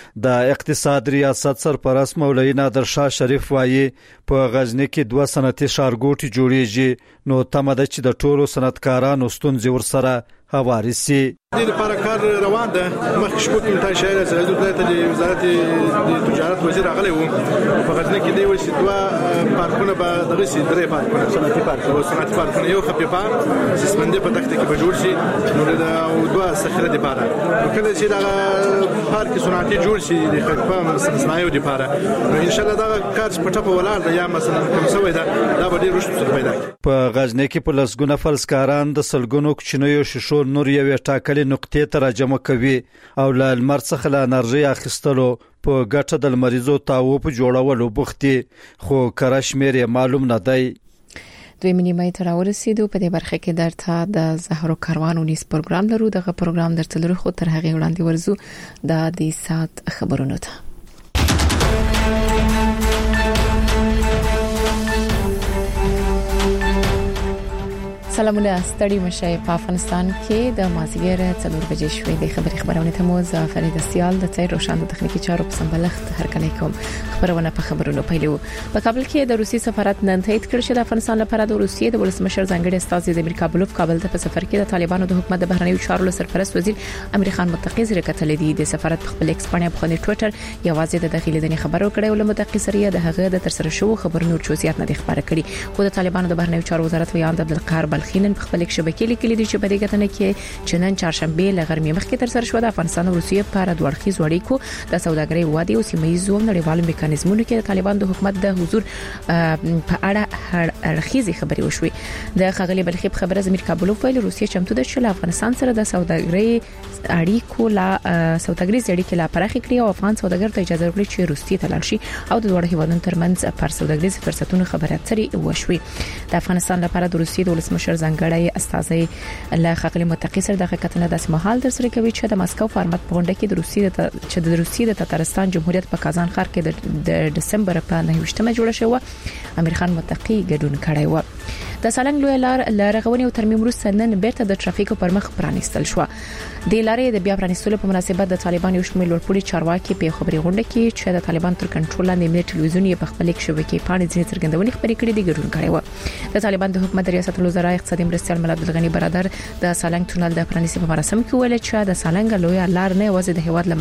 د اقتصاد ریاست سرپرست مولوی نادر شاه شریف وایي په غزنی کې دوه صنعتي ښارګوټي جوړیږي نو تمه ده چې د ټولو صنعتکارانو ستونزې ورسره هواري سي. د لپاره کار روان ده. مخکې شپږ کمنټای شاعر سره د ولایت د وزارت د تجارت وزیر راغلی وو په غزنه کې دی چې دوه پارکونه به دغه سي درې پارکونه صنعتي پارک او صنعتي پارکونه یو خپې پارک سیسمنده په دغه کې به جوړ شي نو د دوه سخره د پاره کله چې دا پارک صنعتي جوړ شي د خپل صنایعو د پاره نو ان شاء الله دا کار په ټاپه ولر ده یا مثلا کوم څه وای دا دا به ډیر رښتو سره پیدا کی. په غزنه کې په لسګونه فلسکاران د سلګونو کوچنیو شیشو نور یو ټاکلي نقطې ته راجمع کوي او له لمر څخه له انرژي اخیستلو په ګټه د مریضو تاو په جوړولو بوختي خو کرشمیر معلوم نه دی. دوی منیمای تر ورسېدو په دې برخه کې درته د زهرو کاروانو نیس پروګرام لرو. دغه پروګرام درته لرو خو تر هغه وړاندې ورزو د دې سات خبرونو ته. سلامونه ستړي مشه. په افغانستان کې د مازیګر څلور بجې شوې د خبري خبرونه ته مو زه فرید سیال د تیر روشان د تخنیکی چارو په سمبلښت هرکلی کوم. خبرونه په خبرونو پیلو. په کابل کې د روسي سفارت نن تایید کړ چې د افغانستان لپاره د روسیې د ولسمشر ځانګړي استازي د امریکا بلوف کابل ته په سفر کې د طالبانو د حکومت د بهرنیو چارو سرپرست وزیر امیر خان متقی سره کتل دي. د سفارت په خپل ایکس باندې په ټوئیټر یوازې د داخلي دني خبرو کړي او له متقی سره د هغه د ترسره شوو خبرونو چوزیات نه ښکاره کړي. خو د طالبانو د بهرنیو چارو وزارت ویان عبدالقهار بلخینن په خپل شبکې لیکلي دي چې په دې غټنه کې چې نن چهارشنبه لغرمې مخکې تر سره شو د افغانستان او روسیې په اړه دوه اړخیز اړیکو د سوداګرۍ وادي او سیمایي نړیوالو میکانیزمونو کې د طالبان د حکومت د حضور په اړه اړخیزي خبرې وشوې. د خغلی بلخي په خبره زمير کابل ویل روسیې چمتو ده چې افغانستان سره د سوداګرۍ اړیکو لا سوداګریز اړیکې لا پراخ کړي او افغان سوداګر ته اجازه ورکړي چې روسیې ته لاړ شي او د دوه هیوادونو ترمنځ پر سوداګریز فرصتونو خبرې اترې وشوي. د افغانستان لپاره د روسیې د ولسمشر ځانګړی استازي له خغلی متقی سره د حقیقتنه د سمحال در سره کوي چې د مسکو فارمټ په غونډه کې د روسیې د چې د روسیې د تتارستان جمهوریت په کازان ښار کې د دسمبر په نهمه جوړه شوه امیر خان متقی ګډون کړی و. د سالنګ لوی لار لارغونی او ترمیم وروسته نن بیرته د ټرافیکو پر مخ پرانیستل شو. د لارې د بیا پرانیستلو په مناسبت د طالبان یو شمېر لوړپوړي چارواکي په خبري غونډه کې چې د طالبان تر کنټرول لاندې ملي ټلویزیون په خپل کې شبکې پاڼې ځینې څرګندونې خبرې کړې دي ګډون کړی و. د طالبان د حکومت ریاست الوزرا اقتصادي مرستیال ملا عبدالغنی برادر د سالنګ تونل د پرانیستلو په مراسم کې ویل چې د سالنګ لوی لار نه یوازې د هیواد له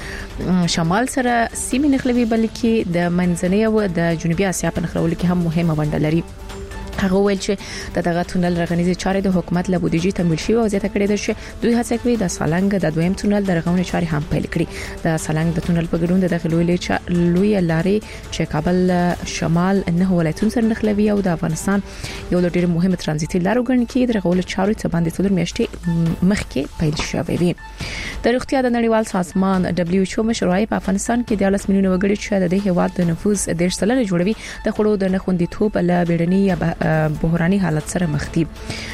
مرکز شمال سره سیمې نخلوي بلکې د منځنۍ او د جنوبي اسیا په نخلولو کې هم مهمه ونډه لري. هغه ویل چې د دغه تونل رغنیزي چارې د حکومت له بودیجې تمویل شوی او زیاته کړې ده چې دوی هڅه کوي د سالنګ د دویم تونل د رغونې چارې هم پیل کړي. د سالنګ د تونل په ګډون د داخلي لوی لارې چې کابل شمال نه ولایتونو سره نښلوي او د افغانستان یو ډېر مهمه ترانزیتي لار وګڼل کېږي د رغولو چارو څخه باندې څلور میاشتې مخکې پیل شوې وي. د روغتیا د نړیوال سازمان دبليو ایچ او مشروعي په افغانستان کې د لس میلیونه وګړي چې د دې هیواد د نفوس د شتلل جوړوي د خړو د نخوندیتوب له بیړني بحراني حالت سره مخ دي.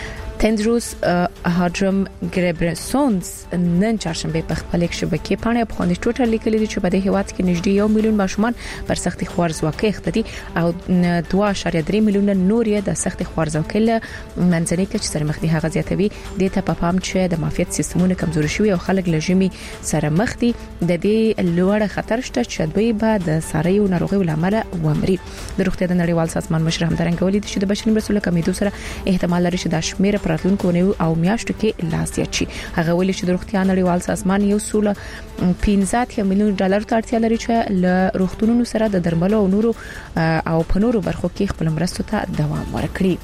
تندروس هاډرم ګریبرسونز نن چهارشنبه په خپل شبکې پاڼې په خوندې ټوټر لیکلي چې په دې هیواد کې نږدې یو میلیون ماشومان پر سختي خوارزواکۍ اخته دي او دوه اعشاریه درې میلیونه نور یې د سختي خوارزواکۍ له منځنۍ کچې سره مخ دي. هغه زیاتوي د ته په پام چې د معافیت سیستمونو کمزوري شوي او خلک له ژمي سره مخ دي. د دې لوړ خطر شته چې دوی به د ساریو ناروغیو لامل ومري. د روغتیا د نړیوال سازمان مشر همدارنګه ویلي چې د بشري مرستو کمیدو سره احتمال لري چې د شمیر راتلونکو نیو او میاشتو کې لاس یې شي. هغه ویلي چې د روغتیا نړیوال سازمان یو سول پنځه میلیون ډالر ته اړتیا لري چې له روغتونونو سره د درملو او نورو او په نورو برخو کې خپل مرستو ته دوام ورکړي.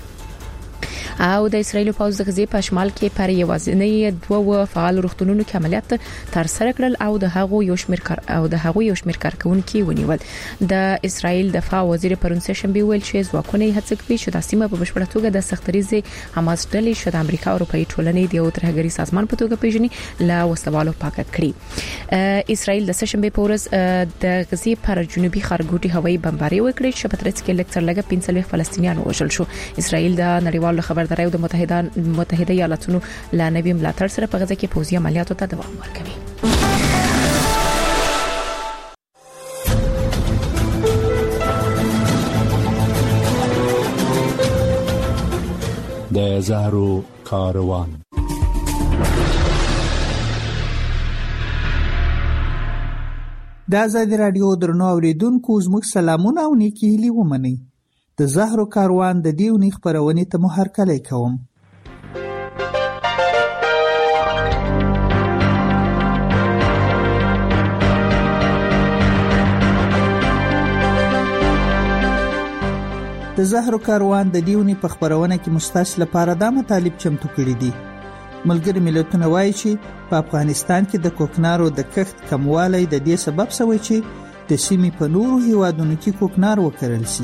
او د اسرایل پوز د غزې په شمال کې پر یوازینی دوه فعال روغتونونو کې عملیات تر سره کړل او د هغو یو شمېر کار او د هغو یو شمېر کارکونکو ونیول. د اسرایل دفاع وزیر پرون سشنبه ویل چې ځواکونه هڅه کوي چې د سیمه په بشپړه توګه د سختریزي حماس ډلې شته امریکا او اروپאי ټولنې د یو ترهګری سازمان په توګه پیژني لا وسوالو پاک کړی. اسرایل د سشنبه په ورځ د غزې پر جنوبي خارګوټي هوایي بمباري وکړي چې په ترڅ کې لکتر لګه پنځه فلسطینیان وژل شو. اسرایل د نړیوالو خبرداري او د متحده متحده ایالاتونو لا نوي ملاتړ سره په غزه کې پوځي عملیاتو ته دوام ورکوي. د زهرو کاروان د آزادي رادیو درنو اوریدونکو زموږ سلامونه او نیکی هیلې ومنئ. د زهرو کاروان د دیونی خبرونه ته مو هرکلی کوم. د زهرو کاروان د دیونی په خبرونه کې مستاس لپاره د مطالب چمتو کړي دي. ملګری ملتونه وایي چې په افغانستان کې د کوکنارو د کښت کموالی د دې سبب شوی چې د سیمې په نورو هیوادونو کې کوکنار وکرل شي.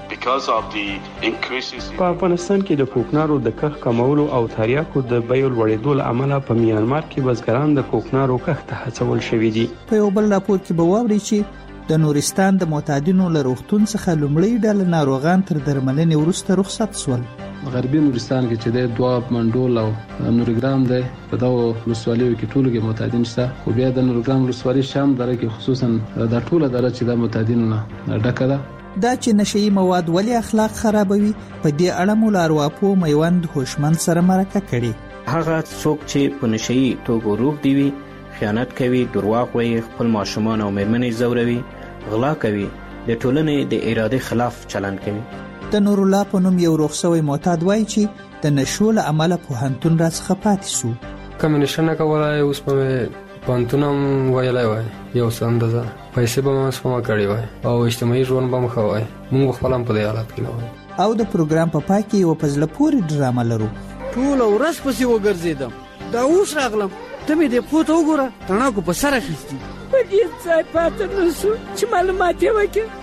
په افغانستان کې د کوکنارو د کښت کمولو او تریاکو د بیو لوړېدو له امله په میانمار کې بزګران د کوکنارو کښت ته هڅول شوي دي. په یو بل راپور کې به واورئ چې د نورستان د معتادینو له روغتون څخه لومړی ډله ناروغان تر درملنې وروسته رخصت شول. غربي نورستان کې چې د دواب منډول او نورګرام دی په دغه ولسوالیو کې ټولو کې معتادین شته، خو بیا د نورګرام ولسوالۍ شام دره کې خصوصا دا ټوله دره چې د معتادینو نه ډکه ده. دا چې نشئی مواد ولې اخلاق خرابوي، په دې اړه مو له ارواپو میوند هوشمند سره مرکه کړې. هغه څوک چې په نشئی توګه روغ دی وي، خیانت کوي، درواغ وایي، خپل ماشومان او میرمنې زوروي، غلا کوي، د ټولنې د ارادې خلاف چلند کوي. د نور الله په نوم یو روغسوی معتاد وایي چې د نشو له امله پوهنتون راڅخه پاتې شو. کوم نشه نه کولای، اوس په پوهنتون هم ویلای وای، یو څه اندازه پیسې به مې سپما کړې وای او اجتماعي ژوند به مخه وای، موږ خپل هم په دې حالت کې نه وای. او د پروګرام په پای کې یو په زړه پورې ډرامه لرو. ټول ورځ پسې وګرځیدم، دا اوس راغلم، ته مې دې پوته وګوره، تڼاکو په سر اخیستي. په دې ځای پاتې نه شو چې معلومات یې وکړي.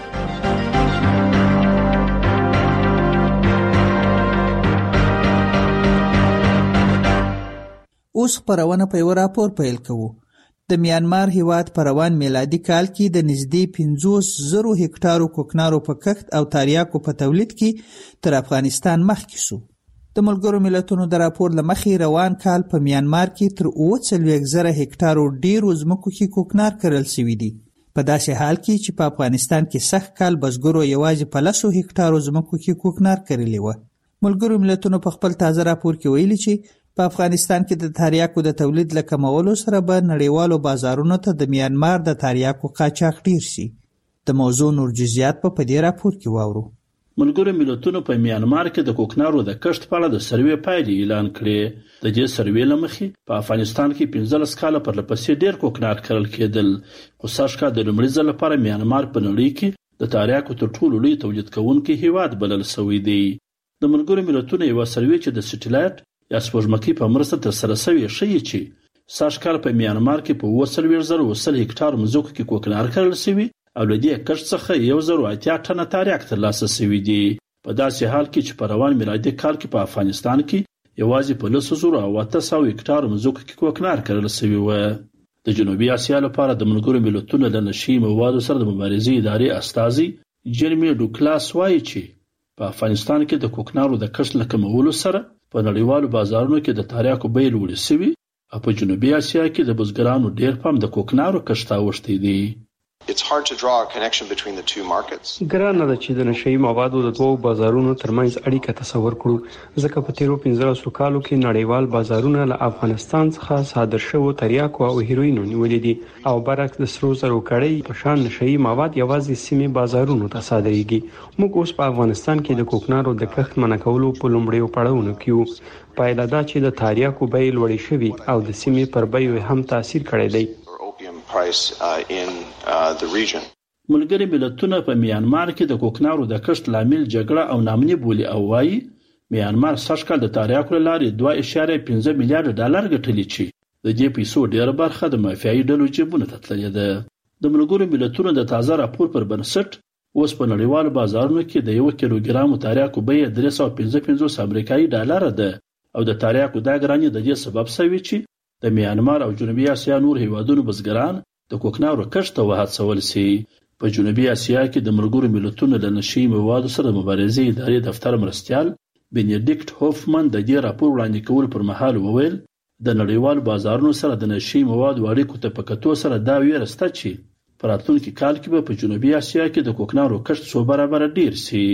اوس خبرونه په یو راپور پیل کوو. د میانمار هیواد په روان میلادي کال کې د نږدې پنځوس زرو هکټارو کوکنارو په کښت او تریاکو په تولید کې تر افغانستان مخکې شو. د ملګرو ملتونو د راپور له مخې روان کال په میانمار کې تر اووه څلوېښت زره هکټارو ډېرو ځمکو کې کوکنار کرل شوي دي. په داسې حال کې چې په افغانستان کې سږ کال بزګرو یوازې په لسو هکټارو ځمکو کې کوکنار کرلی و. ملګرو ملتونو په خپل تازه راپور کې ویلي چې په افغانستان کې د تریاکو د تولید له کمولو سره به نړیوالو بازارونو ته د میانمار د تریاکو قاچاق ډیر شي. د موضوع نور جزئیات په دې راپور کې واورو. ملګرو ملتونو په میانمار کې د کوکنارو د کښت په اړه د سروې پایلې اعلان کړې. د دې سروې له مخې په افغانستان کې پنځلس کاله پر لپسې ډیر کوکنار کرل کېدل، خو سږ کال د لومړي ځل لپاره میانمار په نړۍ کې د تریاکو تر ټولو لوی تولید کوونکی هیواد بلل شوی دی. د ملګرو ملتونو یو سروې چې د سټلایټ یا سپوږمکۍ په مرسته ترسره شوې ښیي چې سږ کال په میانمار کې په اووه څلوېښت زره اوه سل هکټار مځکو کې کوکنار کرل شوي او له دې کښت څخه یو زر اتیا ټنه تریاک ترلاسه شوي دي. په داسې حال کې چې په روان میلادي کال کې په افغانستان کې یوازې په لسو زرو او اته سوه هکټار مځکو کې کوکنار کرل شوي وه. د جنوبي اسیا لپاره د ملګرو ملتونو له نشي موادو سره د مبارزې ادارې استازي جرمی ډوکلاس وایي چې په افغانستان کې د کوکنارو د کښت له کمولو سره په نړیوالو بازارونو کې د تریاکو بیې لوړې شوي او په جنوبي اسیا کې د بزګرانو ډېر پام د کوکنارو کښت ته اوښتی دی. It's hard to draw a connection between the two markets. ګرانه ده چې د نشئی موادو د دوو بازارونو ترمنځ اړیکه تصور کړو، ځکه په تیرو پنځلسو کالو کې نړیوال بازارونه له افغانستان څخه صادر شوو تریاکو او هیروینو نیولې دي او برعکس د سرو زرو کړۍ په شان نشئی مواد یوازې سیمې بازارونو ته صادریږي. موږ اوس په افغانستان کې د کوکنارو د کښت منع کولو په لومړیو پړاوونو کې یو. پایله دا چې د تریاکو بیې لوړې شوي او د سیمې پر بیو هم تاثیر کړی دی. price uh, in uh, the region. ملګري ملتونه په میانمار کې د کوکنارو د کښت لامل جګړه او نامني بولي او وايي میانمار سږ کال د تریاکو له لارې دوه اعشاریه پنځه میلیارډ ډالر ګټلي چې د دې پیسو ډېره برخه د مافیایي ډلو جیبونو ته تللې ده. د ملګرو ملتونو د تازه راپور پر بنسټ اوس په نړیوالو بازارونو کې د یو کیلوګرام تریاکو بیه درې سوه پنځه پنځوس امریکایي ډالر ده او د تریاکو دا ګراني د دې سبب شوی چې د میانمار او جنوبي اسیا نور هیوادونو بزګران د کوکنارو کښت ته وهڅول شي. په جنوبي اسیا کې د ملګرو ملتونو د نشي موادو سره د مبارزې ادارې دفتر مرستیال بینیډیکټ هوفمن د دې راپور وړاندې کول پر مهال وویل د نړیوالو بازارونو سره د نشي موادو اړیکو ته په کتو سره دا ویره شته چې په راتلونکي کال کې به په جنوبي اسیا کې د کوکنارو کښت څو برابره ډیر شي.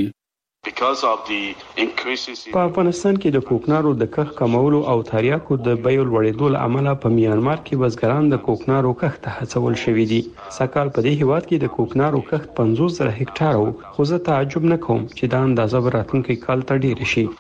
په افغانستان کې د کوکنارو د کښت کمولو او تریاکو د بیو لوړېدو له امله په میانمار کې بزګران د کوکنارو کښت ته هڅول شوي دي. سږکال په دې هیواد کې د کوکنارو کښت پنځوس زره هکټار و، خو زه تعجب نه کوم چې دا اندازه به راتلونکي کال ته ډېره شي.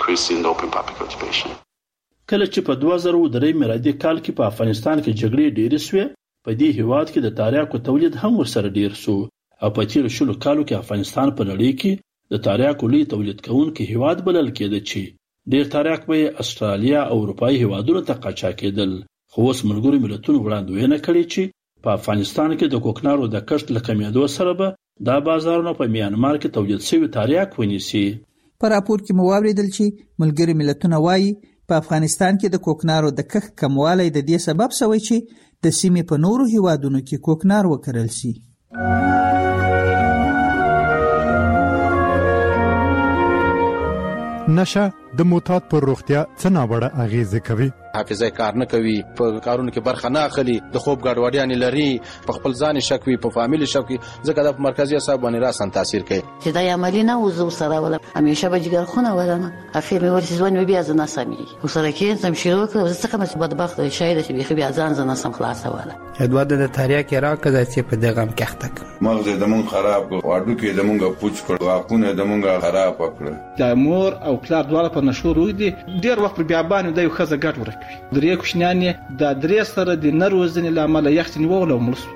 کله چې په دوه زره درې میلادي کال کې په افغانستان کې جګړې ډېرې شوې، په دې هیواد کې د تریاکو تولید هم ورسره ډېر شو او په تیرو شلو کالو کې افغانستان په نړۍ کې د تریاکو لوی تولید کوونکي هیواد بلل کېده چې ډېر تریاک به استرالیا او اروپایي هیوادونو ته قاچاق کېدل. خو اوس ملګرو ملتونو وړاندوینه کړې چې په افغانستان کې د کوکنارو د کښت له کمېدو سره به دا بازارونه په میانمار کې تولید شوي تریاک ونیسي. په راپور کې مو واوریدل چې ملګري ملتونه وایي په افغانستان کې د کوکنارو د کښت کموالی د دې سبب شوی چې د سیمې په نورو هیوادونو کې کوکنار وکرل شي. نشه د موتات پر روغتیا څه ناوړه اغیزه کوي. حافظه کار نه کوي، په کارونو کې برخه نه اخلي، د خوب ګډوډیاں لري، په خپل ځان شک وي، په فامیل شک وي، ځکه د مرکزی اعصاب باندې راسن تاثیر کوي. چې دا عملی نه وزو سره ولا همیشه به جګر خونه ولنه اخر مې ورته ځوان بیا ځنه سمي وسره کې سم شروع کړ څه کوم بدبخت شاید چې بیا ځان ځنه سم خلاصه ولا ادواد د تریاک راکړه چې په دغه م کېختک مغز د مون خراب کړ، واډو کې د مونږه پوچ کړ، واقونه د مونږه خراب کړ. د مور او پلار دواړه په نشو روي دي ډیر وخت بیا باندې د یو خزه ګټ ورکوي. درې کوښنیانې د درې سره د نروزنې لامل یخت نیول او مړ.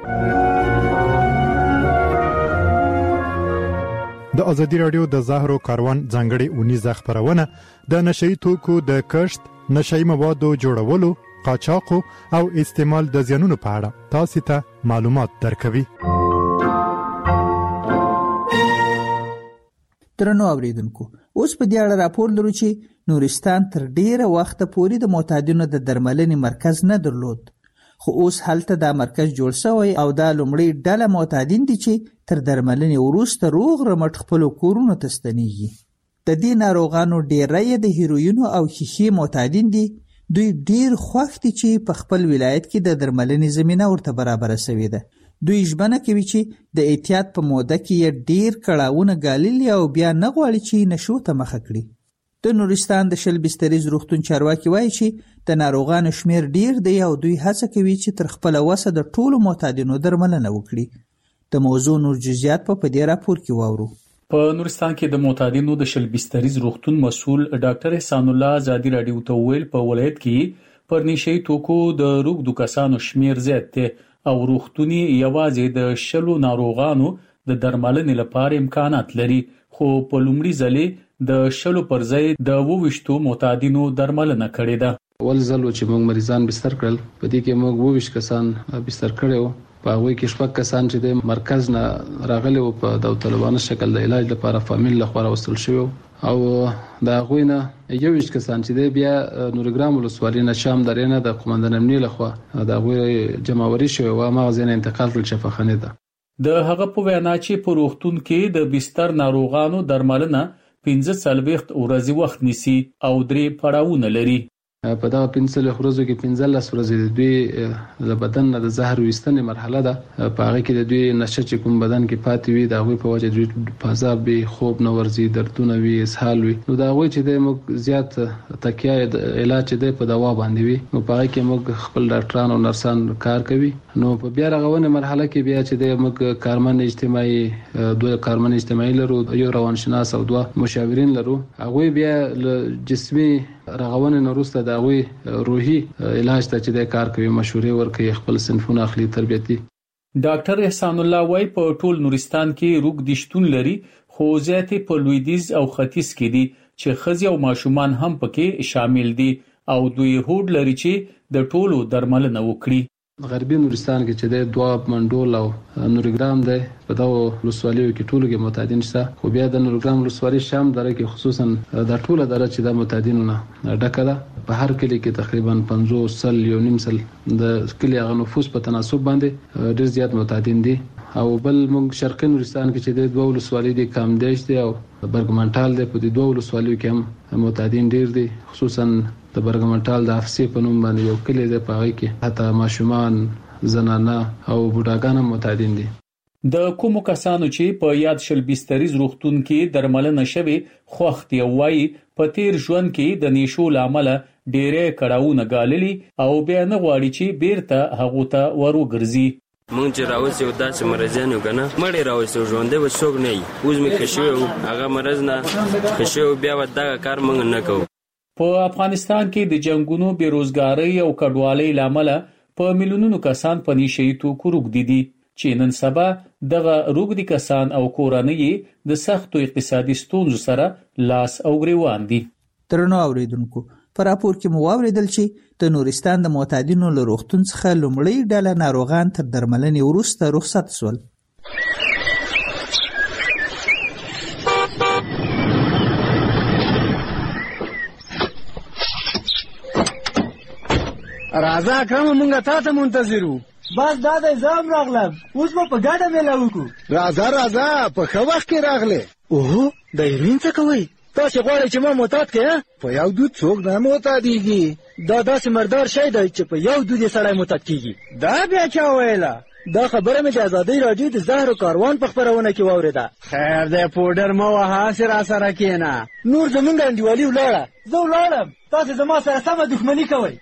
د ازادي رادیو د زهرو کاروان ځانګړي اونیزه خبرونه د نشئی توکو د کښت، نشئی موادو جوړولو، قاچاق او استعمال د زیانونو په اړه تاسو ته معلومات درکوي. درنو اوریدونکو، اوس په دې اړه راپور لرو چې نورستان تر ډیره وخت پورې د معتادینو د درملنې مرکز نه درلود، خو اوس هلته دا مرکز جوړ شوی او دا لومړی ډله معتادین دي چې تر درملنې وروسته روغ رمټ خپل کورونو ته ستنیږي. د دې ناروغانو ډیری د هیروینو او شیشې معتادین دي. دوی ډیر خوښ دي چې په خپل ولایت کې د درملنې زمينه ورته برابر شوې ده. دوی ژمنه کوي چې د احتیاط په موده کې ډیر کړهونه ګاللي او بیا نه غواړي چې نشو ته مخه کړي. د نورستان د شل بستریز روغتون چارواکي وایي چې د ناروغانو شمیر ډیر دی او دوی هڅه کوي چې تر خپل وسه د ټولو معتادینو درملنه وکړي. د موضوع نور جزئیات په دې راپور کې واورو. په نورستان کې د معتادینو د شل بستریز روغتون مسؤل ډاکټر احسان الله ازادي رادیو ته ویل په ولایت کې پر نشئی توکو د روغ کسانو شمیر زیات دی او روغتوني یوازې د شلو ناروغانو د درملنې لپاره امکانات لري، خو په لومړي ځلې د شلو پر ځای د وویشتو معتادینو درملنه کړې ده. ول ځلو چې موږ مریضان بستر کړل، په دې کې موږ وویشت کسان بستر کړو، په هغه کې شپږ کسان چې د مرکز نه راغلي او په داوطلبانه شکل د علاج لپاره فامیل لخوا راوستل شوی او دا غوینه یو ویش کسان چې بیا نورګرام ولسوالۍ نه شام درې نه د قومندان امنیه لخوا دا غوی جمعوري شوی او مغزنه انتقال کړل شفاخانه ده. د هغه په وینا چې په روغتون کې د بستر ناروغانو درملنه پنځه څلوېښت ورځې وخت نیسي او درې پړاوونه لري. په دا پنځه ورځو کې پنځه لس ورځې د دوی د بدن د زهر ویستنې مرحله ده. په هغه کې د دوی نشه چې کوم بدن کې پاتې وي دا غوي په وجه دوی فضاب به خوب نه ورزي، دردونه وي، اسهال وي، نو دا غوي چې د موږ زیات تکیه د علاج دی په دوا باندې وي، نو په هغه کې موږ خپل ډاکټران او نرسان کار کوي. نو په بیا رغونه مرحله کې بیا چې د موږ کارمن اجتماعي دوه کارمن اجتماعي لرو، یو روانشناس او دوه مشاورین لرو. هغه بیا جسمي رغونه نورسته دا وی روحي علاج ته چې د کار کوي، مشورې ورکوي، خپل صنفونه اخلي، تربیتي. ډاکټر احسان الله وای په ټول نورستان کې روغ دشتون لري، خو زیاتې په لویدیز او ختیځ کې دي چې خزي او ماشومان هم پکې شامل دي او دوی هوډ لري چې د ټولو درملنه وکړي. غربي نورستان کې چې د دواب، منډول او نورګرام دی، په دا ولسوالیو کې ټولو کې معتادین شته، خو بیا د نورګرام ولسوالۍ شام دره کې خصوصا د ټوله دره چې د معتادینو نه ډکه ده. په هر کلی کې تقریبا پنځوس سل یو نیم سل د کلی هغه نفوس په تناسب باندې ډېر زیات معتادین دي. او بل موږ شرقي نورستان کې چې د دوه ولسوالۍ دي، کامدیش دی او برګمنټال دی، په دې دوه ولسوالیو کې هم معتادین ډېر دي. خصوصا د برګمنټال د افسې په نوم باندې یو کلی دی، په هغه کې حتی ماشومان، زنانه او بوډاګان هم معتادین دي. د کومو کسانو چې په یاد شل بستریز روغتون کې درملنه شوي خوښ دي وایي په تیر ژوند کې د نیشو لامل ډېرې کړهونه ګاللي او بیا نه غواړي چې بیرته هغه ته ورګرځي. مونږ چې راوځي او داسې مرزانو کنه مړې راوځي ژوندې و څوک نه اوس می خښیو هغه مرز نه خښیو بیا ودا کار مونږ نه کوو. په افغانستان کې د جنگونو، بیروزګاری او کډوالۍ لامل په میلیونونو کسان په نشئی توکو روږدي دي چې نن سبا دغه روغدي کسان او کورنۍ د سختو اقتصادي ستونزو سره لاس او ګریوان دي. ترنو اوریدونکو پر راپور کې مو واوریدل چې د نورستان د معتادینو له روغتون څخه لومړی ډله ناروغان تر درملنې وروسته رخصت شول. راځه اکرم مونږه تا ته منتظر وو. بس دا د زام راغلم، اوس به په ګډه میله وکړو. راځه راځه په ښه وخت کې راغلی. اوهو د هیروین څه کوئ؟ تاسې غواړئ چې ما معتاد کړې؟ په یو دود څوک نه معتادېږي. دا داسې مردار شی دی چې په یو دود یې سړی معتاد کېږي. دا بیا چا ویله؟ دا خبره مې د ازادۍ راډیو د زهرو کاروان په خپرونه کې واورېده. خیر دی پوډر مه وهه، هسې راسره کښېنه. نور زمونږ انډیوالي ولاړه. زه ولاړم، تاسې زما سره سمه دښمني کوئ.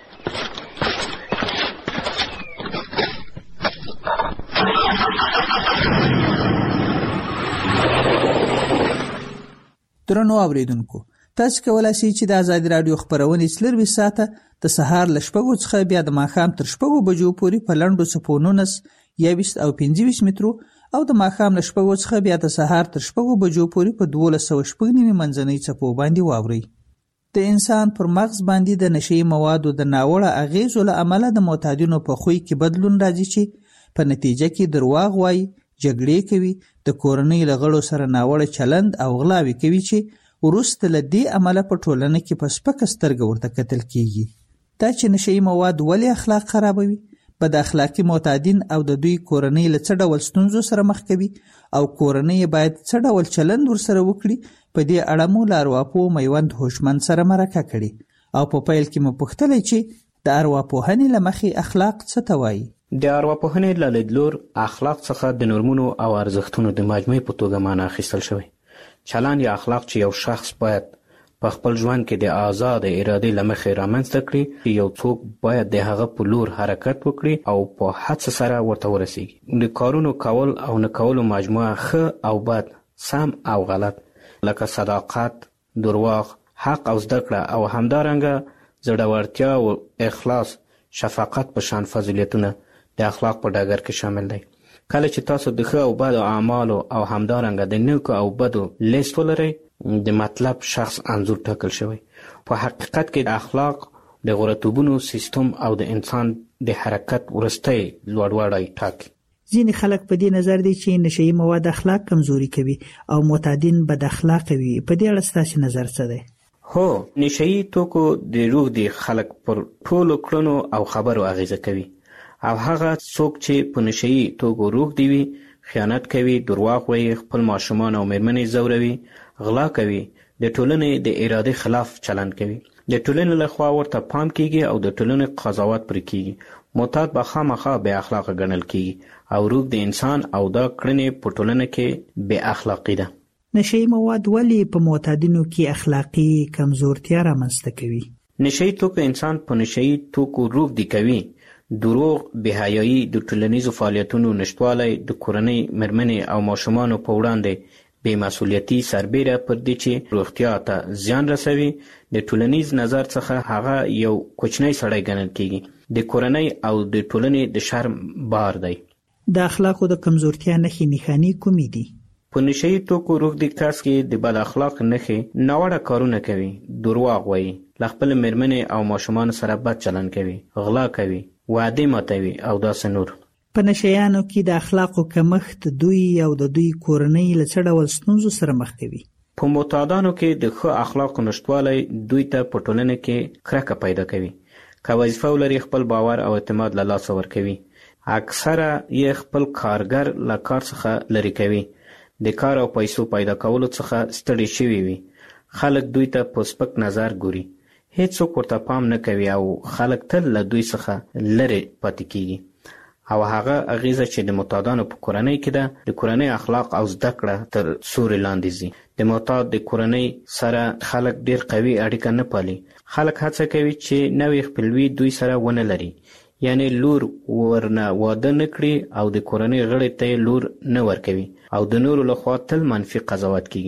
درنو اوریدونکو، تاسو کولای شئ چې د ازادي راډیو خبرونه څلرویشت ساعته د سهار له شپږو څخه بیا د ماښام تر شپږو بجو پورې په لنډو څپو نولس، یوویشت او پنځه ویشت مترو او د ماښام له شپږو څخه بیا د سهار تر شپږو بجو پورې په دولس سوه شپږ نیمې منځنۍ څپو باندې واورئ. د انسان پر مغز باندې د نشي موادو د ناوړه اغیزو له امله د معتادینو په خوی کې بدلون راځي چې په نتیجه کې درواغ وایي، جګړې کوي، د کورنۍ له غړو سره ناوړه چلند او غلاوې کوي چې وروسته له دې امله په ټولنه کې په سپکه سترګه ورته کتل کیږي. دا چې نشي مواد ولې اخلاق خرابوي، بد اخلاقی معتادین او د دوی کورنۍ له څه ډول ستونزو سره مخ کوي او کورنۍ باید څه ډول چلند ورسره وکړي، په دې اړه مو له ارواپوه میوند هوشمند سره مرکه کړې او په پیل کې مو پوښتلی چې د ارواپوهنې له مخې اخلاق څه ته وایي. د ارواپوهنې له لیدلور اخلاق څخه د نورمونو او ارزښتونو د مجموعې په توګه معنا اخیستل شوی. چلند یا اخلاق چې یو شخص باید په خپل ژوند کې د آزاد ارادې له مخې رامنځته کړي، یو څوک باید د هغه په لور حرکت وکړي او په هڅه سره ورته ورسیږي. د کارونو کول او نه کولو مجموعه ښه او بد، سم او غلط، لکه صداقت، درواغ، حق او زده کړه او همدارنګه زړورتیا او اخلاص، شفقت په شان فضیلتونه د اخلاق په ډګر کې شامل دی. کله چې تاسو د ښه او بدو اعمالو او همدارنګه د نیکو او بدو لیست ولرئ، د مطلب شخص انځور ټاکل شوی. په حقیقت کې د اخلاق د غوړتوبونو سیستم او د انسان د حرکت ورستی لوړوالی ټاکي. ځینې خلک په دې نظر دي چې نشئی مواد اخلاق کمزوري کوي او معتادین بد اخلاق وي. په دې اړه ستاسو نظر څه دی؟ هو، نشئی توکو د روح د خلک پر ټولو کړنو او خبرو اغیزه کوي او هغه څوک چې په نشئی توکو روح دی وي، خیانت کوي، درواغ وایي، خپل ماشومان او مېرمنې ځوروي، غلا کوي، د ټولنې د ارادې خلاف چلند کوي، د ټولنې له خوا ورته پام کیږي او د ټولنې قضاوت پرې کیږي. معتاد به خامخا بې اخلاقه ګڼل کیږي او روح د انسان او دا کړنې په ټولنه کې بې اخلاقي ده. نشئی مواد ولې په معتادینو کې اخلاقی کمزورتیا رامنځته کوي؟ نشئی توکو انسان په نشئی توکو روح دی کوي. دروغ، بېحیایي، د ټولنیزو فعالیتونو نشتوالی، د کورنۍ، مېرمنې او ماشومانو په وړاندې بې مسؤلیتي سربیره پر دې چې روغتیا ته زیان رسوي. د ټولنیز نظر څخه هغه یو کوچنی سړی ګڼل کیږي. د کورنۍ او د ټولنې د شرم بار دی. د اخلاقو د کمزورتیا نښې نښانې کومې دي؟ په نشئی توکو روح دی کس کې د بد اخلاق نښې ناوړه کارونه کوي، درواغ وایي، له خپل مېرمنې او ماشومان سره بد چلند کوي، غلا کوي، وعدې ماتوي او داسې نور. په نشیانو کې د اخلاقو کمښت دوی او د دوی کورنۍ له څه ډول ستونزو سره مخ کوي؟ په معتادانو کې د ښه اخلاقو نشتوالی دوی ته په ټولنه کې کرکه پیدا کوي. که وظیفه ولري، خپل باور او اعتماد له لاسه ورکوي. اکثره یې خپل کارګر له کار څخه لرې کوي. د کار او پیسو پیدا کولو څخه ستړي شوي وي. خلک دوی ته په سپک نظر ګوري. هیڅوک ورته پام نه کوي او خلک تل له دوی څخه لرې پاتې کیږي. او هغه اغیزه چې د معتادانو په کورنۍ کې ده، د کورنۍ اخلاق او زده کړه تر سوري لاندې ځي. د معتاد د کورنۍ سره خلک ډیر قوي اړیکه نه پالي. خلک هڅه کوي چې نوې خپلوي دوی سره ونه لري، یعنی لور ورنه واده نه کړي او د کورنۍ غړي ته لور نه ورکوي او د نورو لخوا تل منفي قضاوت کیږي.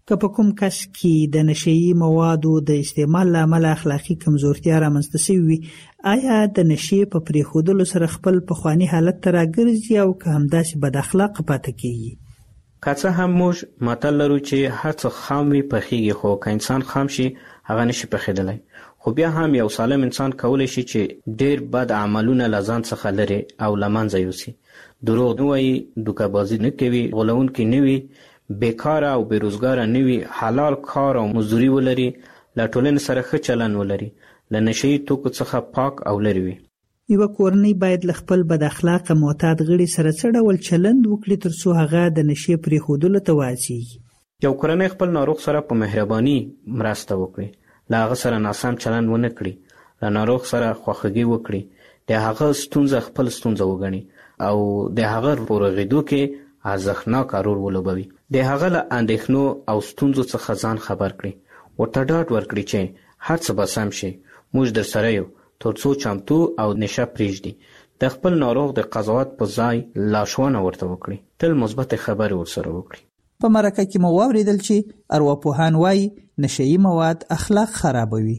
که په کوم کس کې د نشئی موادو د استعمال لامل اخلاقی کمزورتیا رامنځته شوې وي، آیا د نشې په پریښودلو سره خپل پخوانی حالت ته راګرځي او که همداسې بد اخلاق پاتې کیږي؟ که څه هم موږ متل لرو چې هر څه خام وي پخیږي، خو که انسان خام شي هغه نشي پخېدلی. خو بیا هم یو سالم انسان کولی شي چې ډیر بد عملونه له ځان څخه لري او له منځه یوسي. دروغ نه وایي، دوکهبازي نه کوي، غولونکی نه وي، بیکاره او بېروزګاره نه وي، حلال کار او مزدوري ولري، له ټولنې سره ښه چلند ولري، له نشهیي توکو څخه پاک او لرې وي. یوه کورنۍ باید له خپل بد اخلاقه معتاد غړي سره څه ډول چلند وکړي تر څو هغه د نشې پرېښودلو ته وهڅېږي؟ یو کورنۍ خپل ناروغ سره په مهرباني مرسته وکړي، له هغه سره ناسم چلند ونه کړي، له ناروغ سره خواخوږي وکړي، د هغه ستونزه خپل ستونزه وګڼي او د هغه په رغېدو کې ارزښتناک رول ولوبوي، د هغه له اندېښنو او ستونزو څخه ځان خبر کړي، ورته ډاډ ورکړي چې هر څه به سم شي، موږ در سره یو، تر څو چمتو او نشه پرېږدي. د خپل ناروغ د قضاوت په ځای لارښوونه ورته وکړي، تل مثبت خبرې ورسره وکړي. په مرکه کې مو واورېدل چې ارواپوهان وایي نشهیي مواد اخلاق خرابوي.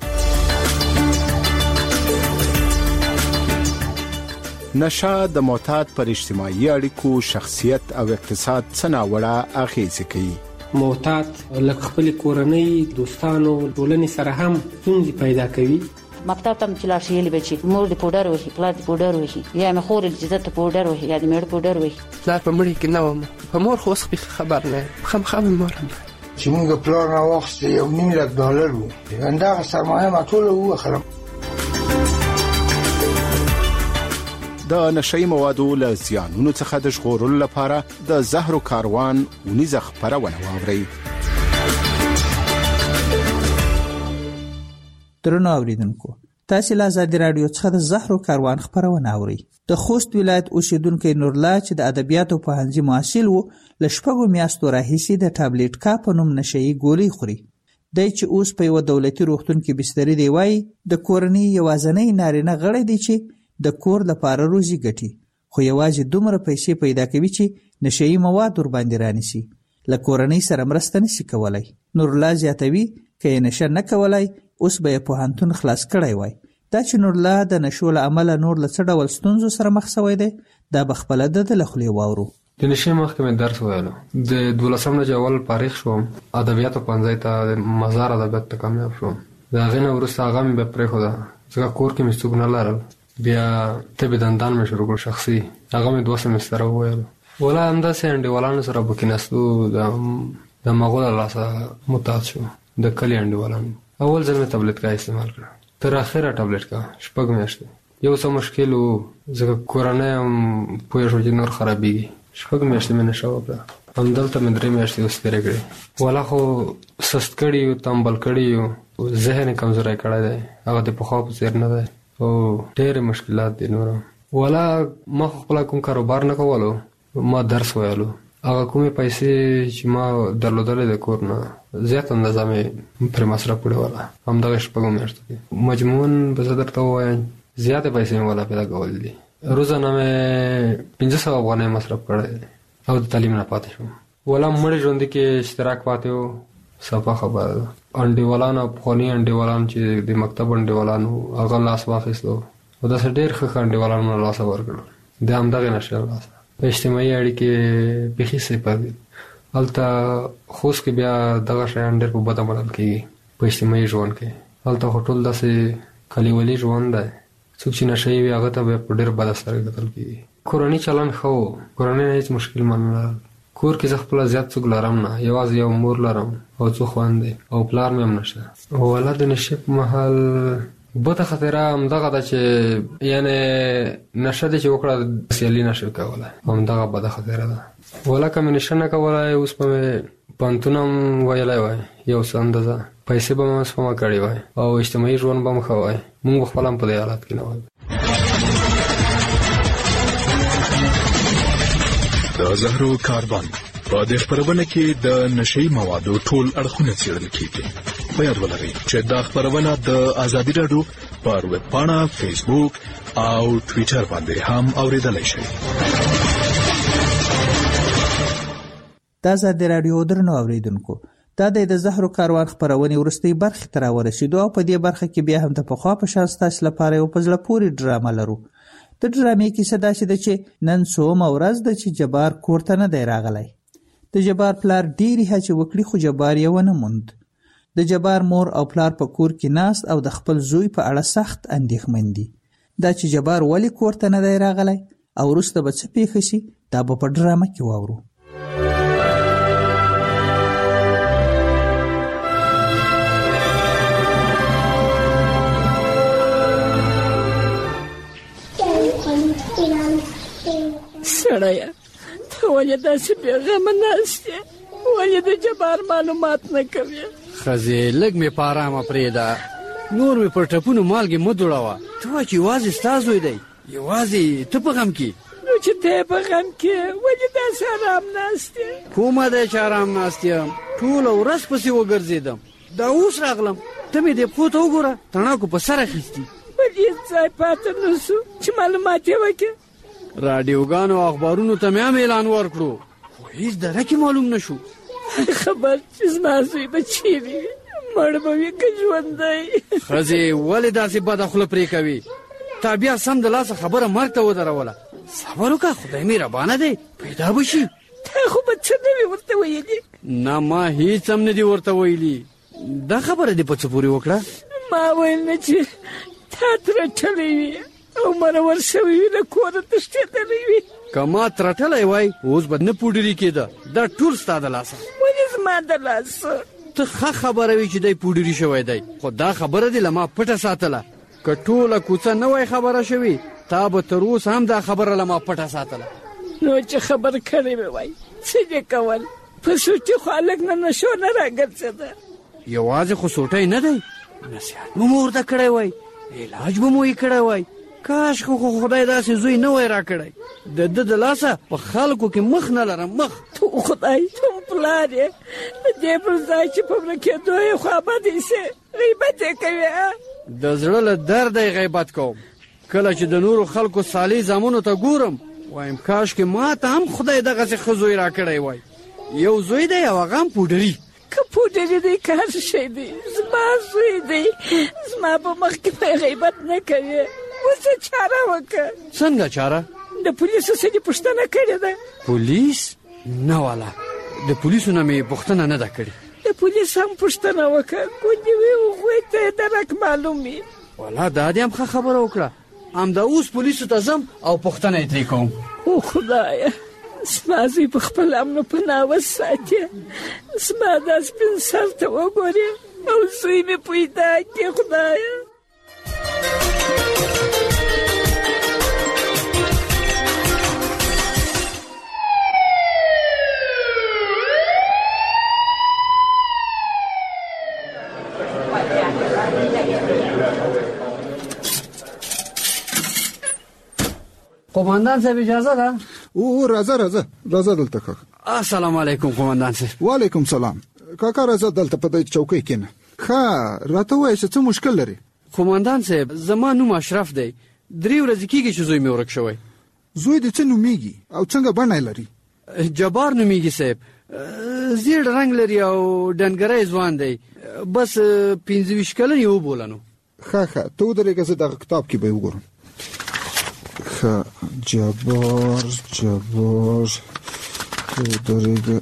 نشه د معتاد پر اجتماعي اړیکو، شخصیت او اقتصاد څه ناوړه اغېزې کوي. معتاد لکه خپل کورنۍ، دوستانو، ټولنې سره هم ستونزې پیدا کوي. مکتب ته چې لاړ شي یې به چې مور دې پوډر وهي، پلار دې پوډر وهي، یا مې خور دې ته پوډر وهي، یا دې مېړه پوډر وهي. پلار په مړي کې نه وم، په مور خو اوس خبر نه یم، خامخا مې مور هم چې موږ پلار راواخیستې یو نیم لک ډالر و، همدغه سرمایه ما ټوله ووخرم. د نشهیي موادو له زیانونو څخه د ژغورلو لپاره د زهرو کاروان اونیزه خپرونه واورئ. درنو اوریدونکو، تاسو له ازادي رادیو څخه د زهرو کاروان خپرونه اورئ. د خوست ولایت اوسیدونکی نورلا چې د ادبیاتو پوهنځي محصل و، له شپږو میاشتو راهیسې د ټابلیټ کا په نوم نشهیي ګولۍ خوري. دی چې اوس په یوه دولتي روغتون کې بستري دی، وایي د کورنۍ یوازینی نارینه غړی دی چې د کور لپاره روزي ګټي، خو یوازې دومره پیسې پیدا کوي چې نشهیي مواد ورباندې رانیسي، له کورنۍ سره مرسته نشي کولی. نورلا زیاتوي که یې نشه نه کولی اوس به یې پوهنتون خلاص کړی وای. دا چې نورلا د نشو له امله نور له څه ډول ستونزو سره مخ شوی دی، دا به خپله د ده له خولې واورو. د نشې مخکې مې درس ویلو، د دولسم نه چې اول فارغ شوم، ادبیاتو پوهنځي ته د مزار ادبیات ته کامیاب شوم. د هغې نه وروسته هغه مې بیا پرېښوده، ځکه کور کې مې څوک نه لرل. بیا طب دندان مې شروع کړ شخصي، هغه مې دوه سمستره وویلو. ولا همداسې انډیوالانو سره به کېناستو، د مغول له لاسه متحد شو، د کلي انډیوالانو. اول ځل مې ټابلیټ کا استعمال کړه، تر اخره ټابلیټ کا شپږ میاشتې. یو څه مشکل و ځکه کورنۍ هم پوه شو چې نور خرابېږي. شپږ میاشتې مې نشه وکړه، همدلته مې درې میاشتې اوس تېرې کړې. والا خو سست کړي یو، تنبل کړي یو، ذهن یې کمزوری کړی دی، هغه د پخوا په څېر نه دی او ډېرې مشکلات دي نور. والا ما خو خپله کوم کاروبار نه کولو، ما درس ویلو. هغه کومې پیسې چې ما درلودلې د کور نه زیات اندازه مې پرې مصرف کړې وله، همدغه شپږو میاشتو کې. مجموعاً به زه درته ووایم زیاتې پیسې مې والا پیدا کولې دي. روزانه مې پنځه سوه افغانۍ مصرف کړی او د تعلیم نه پاتې شوم. والا مړې ژوندي کې اشتراک پاتې و، صفا خبره ده. انډیوالان او پخواني انډیوالان چې د مکتب انډیوالان وو، هغه لاس واخیستو او داسې ډېر ښه ښه انډیوالان مې له لاسه ورکړل، د همدغې نشې له لاسه. په اجتماعي اړیکې بیخي صفر دي. هلته خوست کې بیا دغه شیان ډېر په بده منل کېږي په اجتماعي ژوند کې. هلته خو ټول داسې کلیوالي ژوند دی، څوک چې نشهیي وي هغه ته بیا په ډېر بده سترګې کتل کېږي. کورني چلند ښه و، کورنۍ نه هېڅ مشکل من نه لرل. کور کې زه خپله زیات څوک لرم نه، یوازې یو مور لرم او څو خویندې او پلار مې هم نشته. والا د نشې په مهال بده خطره همدغه ده چې یعنې نشه دې چې وکړه سیالي نشي کولی، همدغه بده خطره ده. والا که مې نشه نه کولی، اوس به مې پوهنتون هم ویلی وای، یو څه اندازه پیسې به مې سپما کړې وای او اجتماعي ژوند به م ښه وای. مونږ به خپله هم په دې حالت کې نه وای. د زهرو کاروان په دې خپرونه کې د نشهیي موادو ټول اړخونه څېړل کېږي. په یاد ولرئ چې دا خپرونه د ازادي راډیو پر ویب پاڼه، فیسبوک او ټویټر باندې هم اورېدلی شئ. د ازادي راډیو درنو اوریدونکو، دا د زهرو کاروان خپرونې وروستۍ برخې ته راورسېدو او په دې برخه کې بیا هم د پخوا په شان ستاسو لپاره یو په زړه پورې ډرامه لرو. د ډرامې کیسه داسې ده چې نن څومه ورځ ده چې جبار کور ته نه دی راغلی. د جبار پلار ډېرې هڅې وکړي خو جبار یې ونه موند. د جبار مور او پلار په کور کې ناست او د خپل زوی په اړه سخت اندېښمن دي. دا چې جبار ولې کور ته نه دی راغلی او وروسته به څه پیښه شي دا به په ډرامه کې واورو. سړیه ته ولې داسې بېغمه ناست یې؟ ولې د جبار معلومات نه کوې؟ ښځې لږ مې په ارامه پرېږده، نور مې پر ټپونو مالګې مه دوړوه. ته وایه چې یوازې ستا زوی دی، یوازې ته په غم کې. نو چې ته یې په غم کې ولې داسې ارام ناست یې؟ کومه دی چې ارام ناست یم؟ ټوله ورځ پسې وګرځېدم، دا اوس راغلم. ته مې دې پښو ته وګوره، تڼاکو په سر اخیستي. ولې ځای پاته نه سو چې معلومات یې وکړې؟ راډیوګانو او اخبارونو ته مې هم اعلان ورکړو خو هېڅ دره کې معلوم نه شو. خبر چې زما زوی به چیرې وي، مړ به وي که ژوندی؟ ښځې ولې داسې بده خوله پرې کوي؟ تا بیا سم د لاسه خبره مرګ ته ودروله. صبر وکړه، خدای مهربانه دی، پیدا به شي. تا خو به څه نه وي ورته ویلي؟ نه ما هېڅ هم نه دي ورته ویلي. دا خبره دې په څه پورې وکړه؟ ما ویل نه چې تا ترټلی وي او مرور شوی وي، له کوره تښتېدلی وي. که ما ترټلی وای اوس به نه پوډري کېده. دا ټول ستا د لاسه. ولې زما د لاسه؟ ته ښه خبره وي چې دی پوډري شوی دی، خو دا خبره دې له ما پټه ساتله. که ټوله کوڅه نه وای خبره شوې تا به تر اوسه هم دا خبره له ما پټه ساتله. نو چې خبر کړی مې وای څه دې کول؟ په سوټي خو هلک نه نشو نه راګرځېده. یوازې خو سوټی نه دی، نصیحت به مو ورته کړی وای، علاج به مو یې کړی وای. کاش خو خدای داسې زوی نه وای راکړی. د ده د لاسه په خلکو کې مخ نه لرم، مخ. تو خدای ته پلار یې، د دې پر ځای چې په مړه کېدو یې خوابدی سې غیبت یې کوې. د زړه له درده یې غیبت کوم. کله چې د نورو خلکو صالح زامنو ته ګورم وایم کاش کې ما ته هم خدای دغسې ښه زوی راکړی وای. یو زوی دی او هغه هم پوډري. که پوډري دی که هر شی دی، زما زوی دی، زما په مخ کې پرې غیبت نه کوي. اوس چاره وکړه. څنګه چاره؟ د پولیسو څه دې پوښتنه کړې ده؟ پولیس؟ نه والا، د پولیسو نه مې پوښتنه نه ده کړې. د پولیس هم پوښتنه وکړه، ګوندې وي هغوی ته یې درک معلوم وي. والا دا دې هم ښه خبره وکړه. همدا اوس پولیسو ته ځم او پوښتنه یې ترې کوم. او خدایه، زما زوی په خپل امن په ناوس ساتي. زما دا سپین سر ته وګورې او زوی مې پیدا کړې خدایه. قومندان صاحب اجازه ده؟ او راځه راځه راځه دلته کاکا. السلام علیکم قومندان صاحب. وعلیکم سلام. کاکا راځه دلته په دې چوکۍ کېنه. ښه راته وایه چې څه مشکل لري؟ قومندان صاحب زما نوم اشرف دی. درې ورځې کېږي چې زوی مې ورک شوی. زوی دې څه نومیږي او څنګه بڼه لري؟ جبار نومیږي صاحب. زیړ رنګ لري او ډنګری ځوان دی. بس پنځه ویشت کلن یې وبولنو. ښه ښه ته ودرېږه، زه دغه کتاب کې به یې وګورم. ښه جبار جبار ته ودرېږه.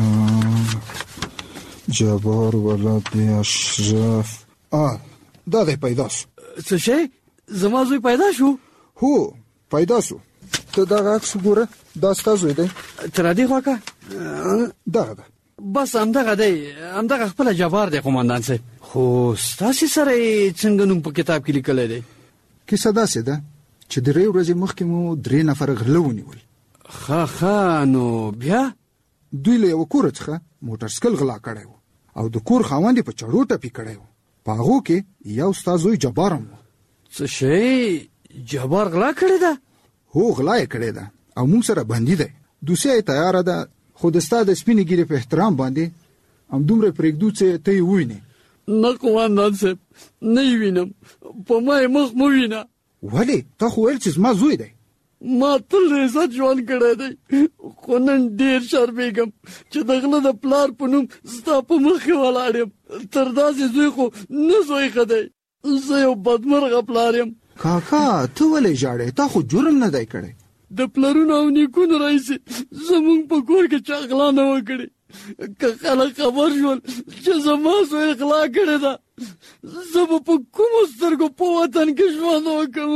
جبار ولد اشرف. آه دا دی پیدا سو. څه شی؟ زما زوی پیدا شو؟ هو پیدا سو. ته دغه عکس وګوره، دا ستا زوی دی. تر دې خوا که دغه ده. بس همدغه دی، همدغه خپله جبار دی قومندان صاحب. خو ستاسې سره یې څنګه نوم په کتاب کې لیکلی دی؟ کیسه داسې ده چې درې ورځې مخکې مو درې نفره غله ونیول. ښه ښه نو بیا؟ دوی له یوه کوره څخه موټرسکل غلا کړی و او د کور خاوند یې په چړو ټپي کړی و. په هغو کې یو ستا زوی جبار هم و. څه شی؟ جبار غلا کړې ده؟ هو غلا یې کړې ده او موږ سره بندي دی. دوسیه یې تیاره ده، خو د ستا د سپینې ګیرې په احترام باندې همدومره پرېږدو چې ته یې ووینې. نه قومندان صاحب نه یې وینم، په ما یې مخ مه وینه. ولې؟ تا خو ویل چې زما زوی دی. ما تل د عزت ژوند کړی دی، خو نن ډېر شرمېږم چې د غله د پلار په نوم ستا په مخکې ولاړ یم. تر داسې زوی خو نه زوی ښه دی. زه یو بدمرغه پلار یم. کاکا ته ولې ژاړې؟ تا خو جرم نه دی کړی. د پلرونو او نیکونو راهیسې زموږ په کور کې چا غلا نه وکړې. که خلک خبر شول چې زما زوی غلا کړې ده، زه به په کومو سترګو په وطن کې ژوند وکړم.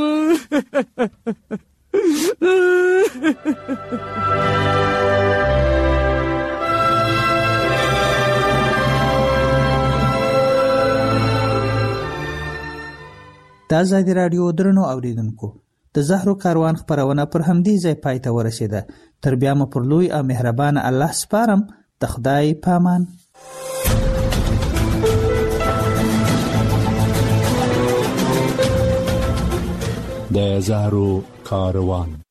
د ازادي راډیو درنو اوریدونکو، د زهرو کاروان خپرونه پر همدې ځای پای ته ورسېده. تر بیا مو پر لوی او مهربان الله سپارم. د خدای پامان. د زهرو کاروان.